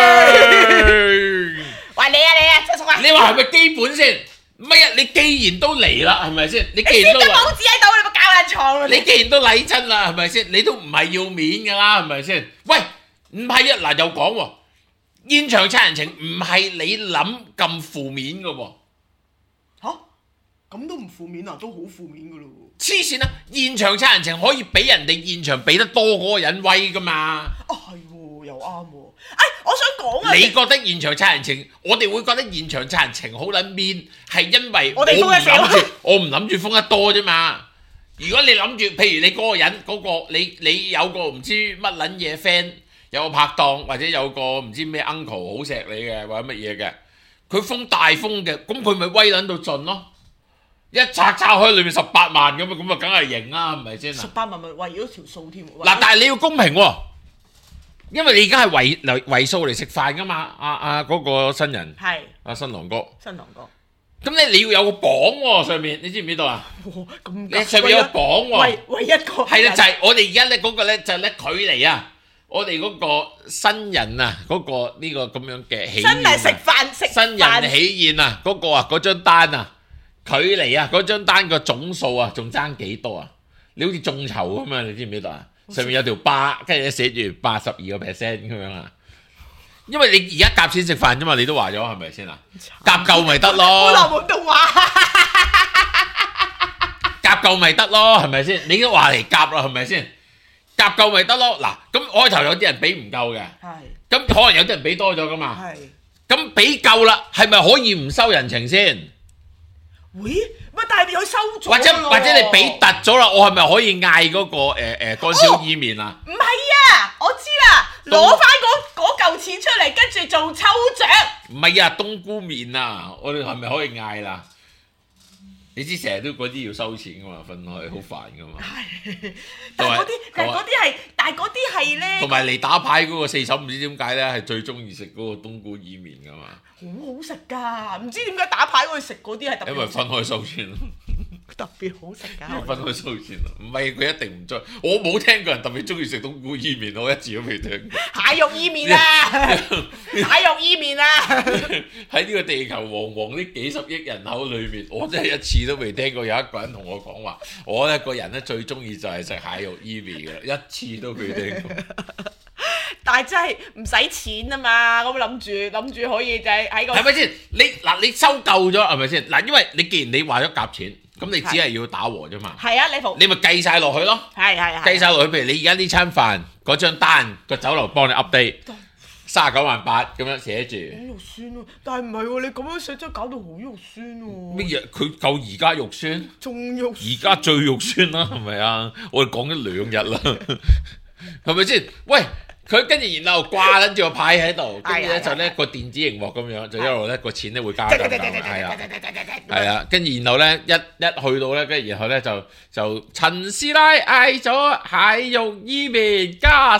喂，你啊，七叔啊！ 你話係咪基本先？唔係啊！你既然都嚟啦，係咪先？你既然都冇紙喺度，你咪搞爛床咯！ 你既然都禮真啦，係咪先？你都唔係要面噶啦，係咪先？喂，唔係啊！嗱，又講喎，現場拆人情唔係你諗咁負面噶喎。 吓？咁都唔負面啊？都好負面噶咯喎！ 黐線啦！現場拆人情可以俾人哋現場俾得多嗰個人威噶嘛？ 啊，係喎，又啱喎。我想講啊， 你覺得現場拆人情，我哋會覺得現場拆人情好撚面，係因為我唔諗住封得多啫嘛。如果你諗住，譬如你嗰個人嗰個，你有個唔知乜撚嘢 friend，有個拍檔或者有個唔知咩 uncle 好錫你嘅或者乜嘢嘅，佢封大封嘅，咁佢咪威撚到盡咯。一拆開裏面18萬咁啊，梗係型啦，係咪先啊 ？18萬咪為咗條數添。 嗱，但係你要公平喎。因為你而家係圍數嚟食飯噶嘛，嗰個新人係新郎哥，咁你要有個榜喎上面，你知唔知道啊？你上面有個榜喎， 唯一個係啦，就係我哋而家咧嗰個咧就係咧距離啊，我哋嗰個新人啊嗰個呢個咁樣嘅喜宴，新人喜宴啊嗰個啊嗰張單啊距離啊嗰張單個總數啊仲爭幾多啊？你好似眾籌咁嘛，你知唔知道啊？上面有條8，跟住咧寫住82%咁樣啊！因為你而家夾錢食飯啫嘛，你都話咗係咪先啊？夾夠咪得咯！ 好流門動畫， 夾夠咪得咯，係咪先？你都話嚟夾啦，係咪先？夾夠咪得咯！嗱，咁開頭有啲人俾唔夠嘅，咁可能有啲人俾多咗噶嘛，咁俾夠啦，係咪可以唔收人情先？ 喂，乜但係你佢收咗或者你俾突咗啦，我係咪可以嗌嗰個乾燒伊麵啊？ 唔係啊，我知啦，攞翻嗰嚿錢出嚟，跟住做抽獎。 唔係啊，冬菇麵啊，我哋係咪可以嗌啦？你知成日都嗰啲要收錢噶嘛，分開好煩噶嘛。係， 但係嗰啲係咧， 同埋嚟打牌嗰個四嬸唔知點解咧，係最中意食嗰個冬菇伊麵噶嘛。 好好食㗎，唔知點解打牌嗰度食嗰啲係特別。 因為分開收錢咯。 特別好食㗎。 分開收錢咯，唔係佢一定唔中。我冇聽過人特別中意食冬菇伊麵，我一次都未聽過。 蟹肉伊麵啊！蟹肉伊麵啊！ 喺呢個地球茫茫呢幾十億人口裏面，我真係一次都未聽過有一個人同我講話，我一個人咧最中意就係食蟹肉伊麵嘅，一次都未聽過。 但係真係唔使錢啊嘛，咁諗住可以就係喺個係咪先？你收夠咗係咪先？嗱，因為你既然你話咗夾錢，咁你只係要打和啫嘛。 係啊， 你咪計晒落去咯。 係計晒落去，譬如你而家呢餐飯嗰張單個酒樓幫你 update 39.8萬咁樣寫住。 好肉酸喎，但係唔係喎？你咁樣寫真係搞到好肉酸喎。 乜嘢？佢夠而家肉酸？ 仲肉酸。 而家最肉酸啦，係咪啊？我哋講咗2日啦，係咪先？喂！佢跟住然後掛撚住個牌喺度，跟住咧就咧個電子熒幕咁樣，就一路咧個錢咧會加增，係啊，跟住然後咧一去到咧，跟住然後咧就陳師奶嗌咗蟹肉伊麵加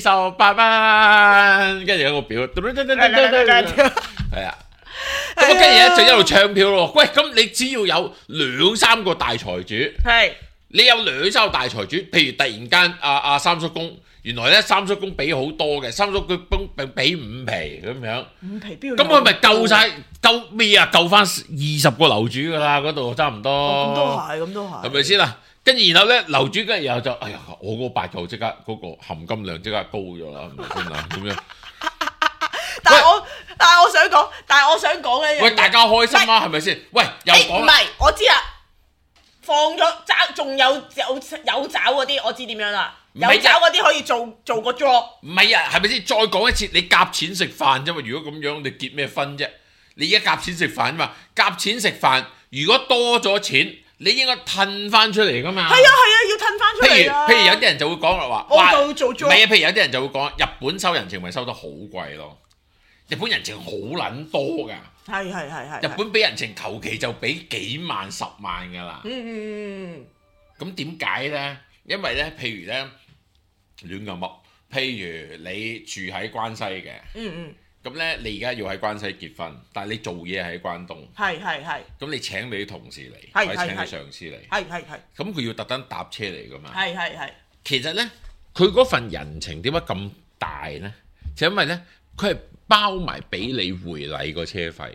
48蚊，跟住有個表，係啊，咁跟住咧就一路唱票咯。喂，咁你只要有2-3個大財主， 係你有2-3個大財主，譬如突然間阿三叔公。原來咧三叔公俾好多嘅，三叔公俾5皮咁樣 ，5皮邊咁佢咪夠咩啊？夠翻20個樓主噶啦，嗰度差唔多。 咁都係， 係咪先啦？跟住然後咧樓主跟住然後就，哎呀，我嗰8嚿即刻嗰個含金量即刻高咗啦，係咪先啊？咁樣。 但係我想講嘅， 喂，大家開心啊，係咪先？喂，又講唔係，我知啦，放咗爪，仲有爪嗰啲，我知點樣啦。有找嗰啲可以做個 job， 唔係啊，係咪先？再講一次，你夾錢食飯啫嘛。如果咁樣，你結咩婚啫？你而家夾錢食飯啫嘛，夾錢食飯，如果多咗錢，你應該褪翻出嚟噶嘛。 係啊，要褪翻出嚟啊。 譬如有啲人就會講啦話， 我就做 job。 唔係啊，譬如有啲人就會講，日本收人情咪收得好貴咯。日本人情好撚多㗎。 係。 日本俾人情求其就俾幾萬10萬㗎啦。咁點解咧？因為咧，譬如咧亂咁噏，譬如你住喺關西嘅，咁咧你而家要喺關西結婚，但係你做嘢喺關東， 係， 咁你請你啲同事嚟，或者請你上司嚟， 係， 咁佢要特登搭車嚟噶嘛， 係， 其實咧佢嗰份人情點解咁大咧？就因為咧佢係包埋俾你回禮個車費。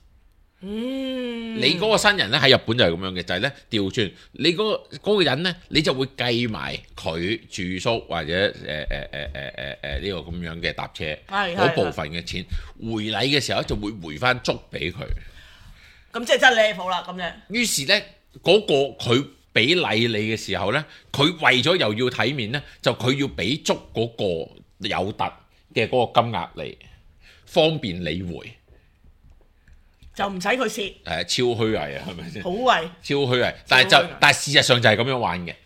你嗰個新人咧喺日本就係咁樣嘅，就係咧調轉你嗰個人咧，你就會計埋佢住宿或者呢個咁樣嘅搭車嗰部分嘅錢，回禮嘅時候就會回翻足俾佢。 咁即係真 level 啦，咁樣。於是咧嗰個佢俾禮你嘅時候咧，佢為咗又要體面咧，就佢要俾足嗰個有特嘅嗰個金額嚟，方便你回。 就唔使佢蝕， 超虛偽啊，係咪先？ 好偽， 超虛偽，但係事實上就係咁樣玩嘅。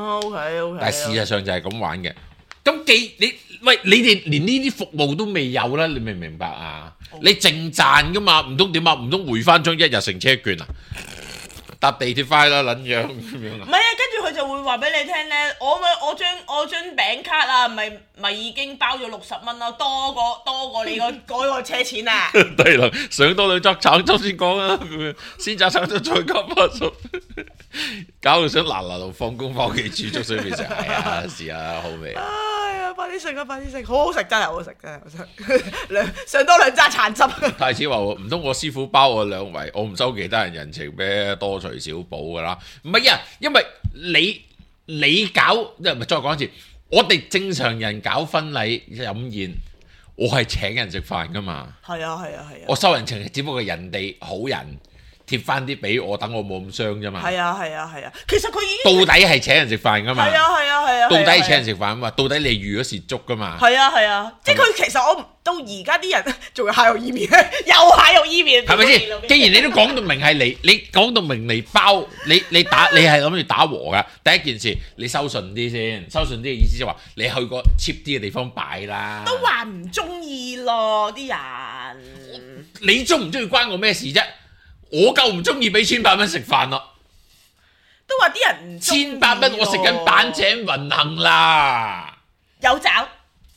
OK。 但係事實上就係咁玩嘅。咁你哋連呢啲服務都未有啦，你明唔明白啊？你淨賺噶嘛，唔通點啊？唔通回翻張1日乘車券啊？搭地鐵快啦，撚樣咁樣啊？ 唔係啊，跟住佢就會話俾你聽咧，我張餅卡啊，咪已經包咗60蚊咯，多過你嗰個車錢啊！ 對啦，上多2紮橙汁先講啊，咁樣先摘橙汁再加80，搞到想嗱放工翻屋企煮粥水麵食，係啊，試下好味。 哎呀，快啲食，好好食真係好食，上多2紮橙汁。 太子話唔通我師傅包我2圍，我唔收其他人人情咩？多隨少補噶啦，唔係啊，因為你搞，再講一次，我哋正常人搞婚禮飲宴，我係請人食飯噶嘛。係啊。我收人情，只不過人哋好人貼翻啲俾我，等我冇咁傷啫嘛。係啊。其實佢已經到底係請人食飯噶嘛。係啊。到底係請人食飯啊嘛？到底你預咗蝕足噶嘛？係啊。即係佢其實我到而家啲人仲有蟹肉伊麵，又蟹肉伊麵，係咪先？既然你都講到明係你講到明嚟包，你係諗住打和噶。第一件事你收順啲先，收順啲嘅意思就話你去個 cheap 啲嘅地方擺啦。都話唔中意咯，啲人。你中唔中意關我咩事啫？我夠唔中意俾1800蚊食飯咯。都話啲人唔中意1800蚊，我食緊板井雲幸啦。有找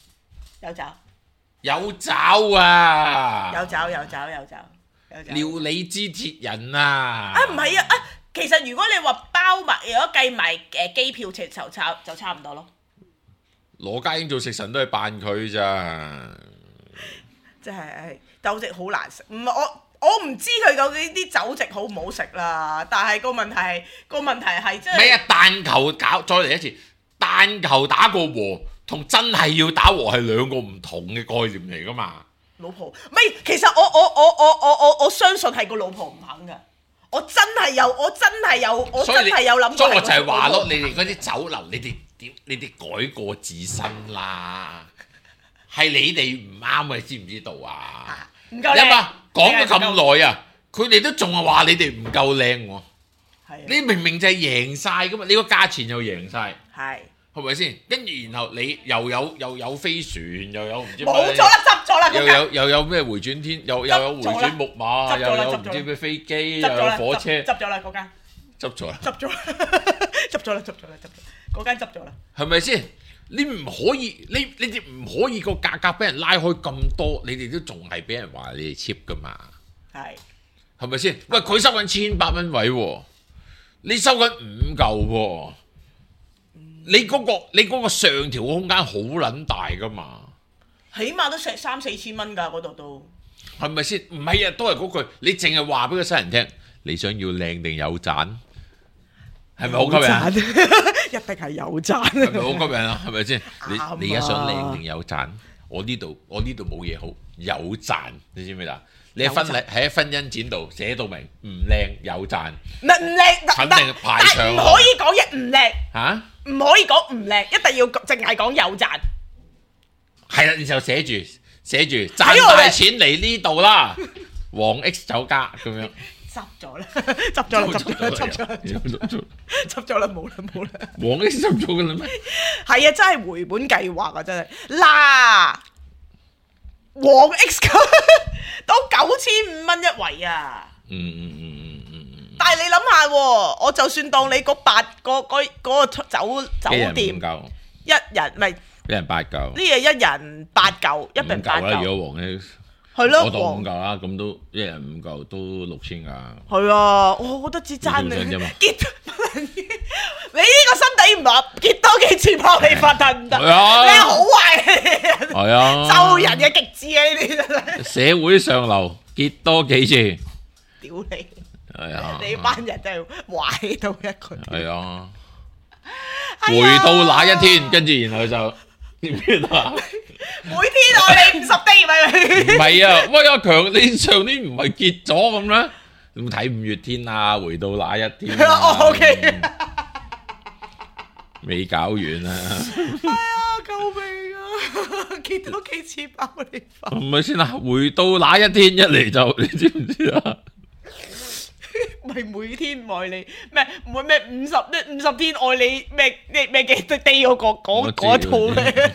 啊！有找，料理之鐵人啊！唔係啊！其實如果你話包埋，如果計埋機票就差唔多咯。羅家英做食神都係扮佢咋，即係酒席好難食。唔係我唔知佢究竟啲酒席好唔好食啦，但係個問題係即係唔係啊？但求搞再嚟一次，但求打個和。 同真係要打和係兩個唔同嘅概念嚟噶嘛。 老婆，唔係，其實我相信係個老婆唔肯㗎。我真係有諗過。 所以我就係話咯，你哋嗰啲酒樓，你哋改過自身啦，係你哋唔啱啊！你知唔知道啊？ 唔夠靚。 你嘛講咗咁耐啊，佢哋都仲係話你哋唔夠靚喎。你明明就係贏晒噶嘛，你個價錢又贏晒。係咪先？跟住然後你又有飛船，又有唔知冇咗啦，執咗啦， 又有咩回轉天，又有回轉木馬，又有唔知咩飛機，又有火車， 執咗啦嗰間， 執咗啦， 嗰間執咗啦。 係咪先？你唔可以，你哋唔可以個價格俾人拉開咁多，你哋都仲係俾人話你哋 cheap 噶嘛？係咪先？喂，佢收緊1800蚊位喎，你收緊5嚿喎。你嗰個上調嘅空間好撚大噶嘛？ 起碼都成3-4千蚊㗎，嗰度都係咪先？唔係啊，都係嗰句，你淨係話俾個新人聽，你想要靚定有賺，係咪好吸引？ 一定係有賺， 係咪好吸引啊？係咪先？你而家想靚定有賺？我呢度冇嘢好，有賺，你知唔知啦？你喺婚姻展度寫到明唔靚有賺， 唔靚， 肯定排場。 唔可以講嘢唔靚嚇， 唔可以講唔靚，一定要淨係講有賺。 係啦，然後寫住賺大錢嚟呢度啦，黃 X 酒家咁樣。 執咗啦，冇啦。 黃 X 執咗㗎啦咩？ 係啊，真係回本計劃啊，真係嗱。黃 X 都9500蚊一圍啊！但係你諗下喎，我就算當你嗰個酒店一人咪一人8嚿， 呢嘢一人8嚿，一人8嚿。 如果黃 X 係咯， 我當5嚿啦，咁都一人5嚿都6000㗎。 係啊，我覺得之爭啊！你呢個心底唔合，結多幾次幫你發得唔得？你係好壞嘅人， 係啊， 咒人嘅極致啊！呢啲真係社會上流，結多幾次。 屌你！ 係啊， 你班人真係壞到一個。 係啊，回到那一天，跟住然後就點樣啊？ 每天愛你50滴咪？ 唔係啊，喂阿強，你上年唔係結咗咁咧？有冇睇5月天啊？回到那一天 ，OK， 未搞完啊！ 係啊，救命啊！結多幾次爆你發？ 唔係先啊，回到那一天一嚟就，你知唔知啊？ 咪每天愛你咩50天愛你咩幾多 day 嗰套咩？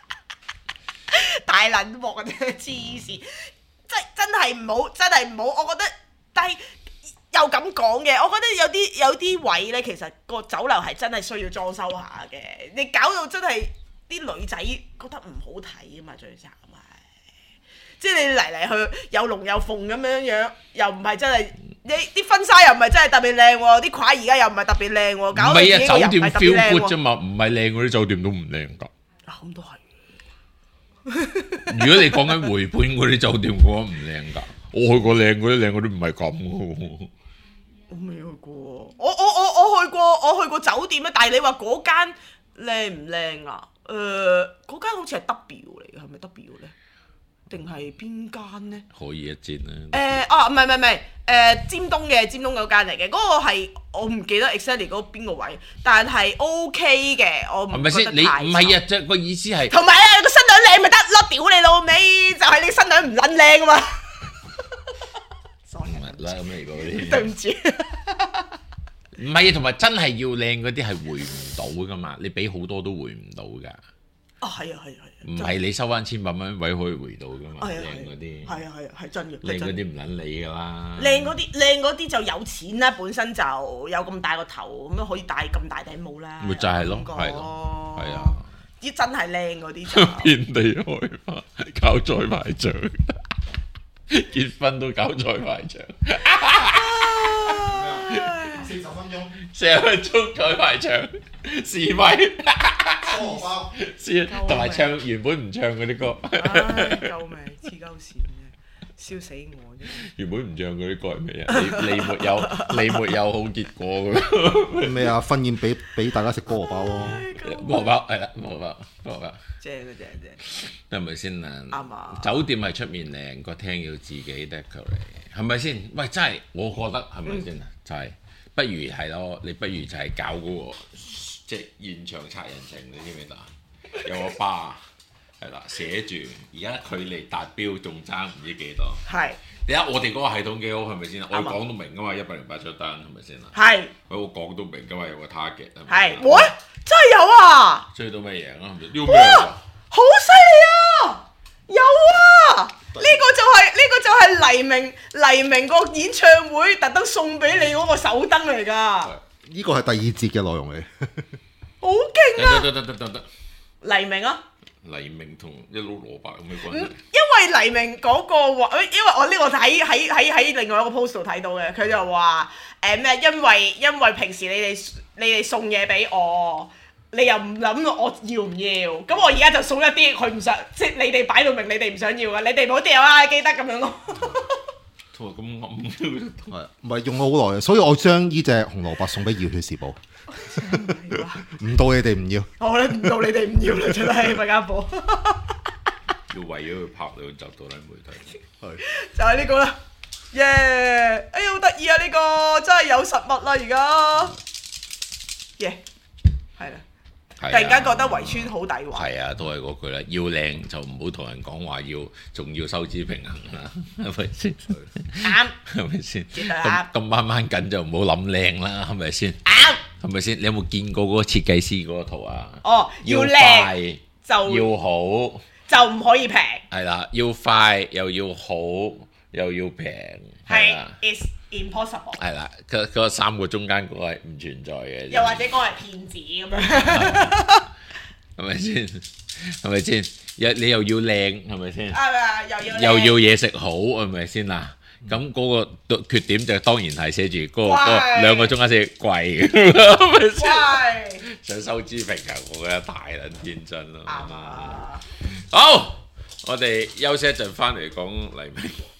大撚鑊啊！黐線，真係唔好，我覺得，但係又咁講嘅，我覺得有啲位咧，其實個酒樓係真係需要裝修下嘅。你搞到真係啲女仔覺得唔好睇啊嘛，最慘係，即係你嚟去有龍有鳳咁樣，又唔係真係，你啲婚紗又唔係真係特別靚喎，啲褂而家又唔係特別靚喎，搞到自己個人唔係特別靚喎。 酒店 feel good 啫嘛，唔係靚嗰啲酒店都唔靚㗎。 咁都係。 如果你講緊回本嗰啲酒店，我覺得唔靚㗎。我去過靚嗰啲唔係咁嘅。 我未去過，我去過酒店咧，但係你話嗰間靚唔靚啊？嗰間好似係 W 嚟嘅，係咪 W 咧？定係邊間咧？ 可以一戰啦。 唔係，尖東嗰間嚟嘅，嗰個係我唔記得 exactly 嗰邊個位，但係 OK 嘅，我唔覺得太差。 你唔係啊，即係個意思係。 同埋啊，個新娘靚咪得咯，屌你老味，就係你新娘唔撚靚啊嘛。 唔係啦，咁嚟嗰啲。 對唔住。 唔係啊，同埋真係要靚嗰啲係回唔到噶嘛，你俾好多都回唔到㗎。 係啊。 唔係你收翻1800蚊位可以回到噶嘛？靚嗰啲係真嘅。 靚嗰啲唔撚理㗎啦。 靚嗰啲就有錢啦，本身就有咁大個頭，咁樣可以戴咁大頂帽啦。 咪就係咯，係啊。 啲真係靚嗰啲就遍地開花，搞彩排場，結婚都搞彩排場。40分鐘彩排場，示威，同埋唱原本唔唱嗰啲歌。 救命！黐鳩線嘅。 笑死我啫！ 原本唔唱嗰啲歌係咩啊？你沒有好結果咁咩啊？婚宴俾大家食菠蘿包咯， 菠蘿包係啦，菠蘿包。 正嘅正， 係咪先啊？ 啱啊！ 酒店係出面靚，個廳要自己 decorate，係咪先？喂，真係我覺得係咪先啊？就係不如係咯，你不如就係搞嗰個即係現場拆人情，你知唔知啊？有個巴係啦，寫住而家距離達標仲爭唔知幾多。 係。 你睇我哋嗰個系統幾好係咪先啊？我講到明噶嘛，108張單係咪先啊？ 係。 我講到明噶嘛，有個 target 係係。 咪？ 喂，真係有啊！ 追到咩贏啊？要咩啊？ 好犀利啊！有啊！呢個就係黎明個演唱會特登送俾你嗰個手燈嚟㗎。 呢個係第二節嘅內容嚟。 好勁啊！ 得。 黎明啊！ 黎明同一撈蘿蔔有咩關係？ 因為黎明嗰個話，因為我呢個喺另外一個 post 度睇到嘅，佢就話咩？因為平時你哋送嘢俾我，你又唔諗我要唔要？咁我而家就送一啲佢唔想，即係你哋擺到明，你哋唔想要嘅，你哋唔好掉啊！記得咁樣咯。 同埋咁暗嘅， 係唔係用咗好耐？所以我將呢隻紅蘿蔔送俾《熱血時報》。唔到你哋唔要， 好啦，唔到你哋唔要啦，真係咪家伙？ 要為咗佢拍兩集到底媒體， 係就係呢個啦，耶！哎呀，好得意啊！呢個真係有實物啦，而家，耶，係啦。突然間覺得圍村好抵喎。 係啊，都係嗰句啦，要靚就唔好同人講話要，仲要收支平衡啦，係咪先？ 啱， 係咪先？ 絕對啱。 咁掹緊就唔好諗靚啦，係咪先？ 啱。 係咪先？你有冇見過嗰個設計師嗰個圖啊？ 哦，要靚就要好， 就唔可以平。 係啦，要快又要好又要平，係啦。 It's impossible。 係啦，嗰3個中間嗰個係唔存在嘅。 又或者講係騙子咁樣， 係咪先？係咪先？你又要靚，係咪先？ 係咪啊？ 又要嘢食好，係咪先嗱？咁嗰個缺點就當然係寫住嗰個2個中間寫貴，係咪先？想收支平衡，我覺得太撚天真咯。好，我哋休息一陣，翻嚟講黎明。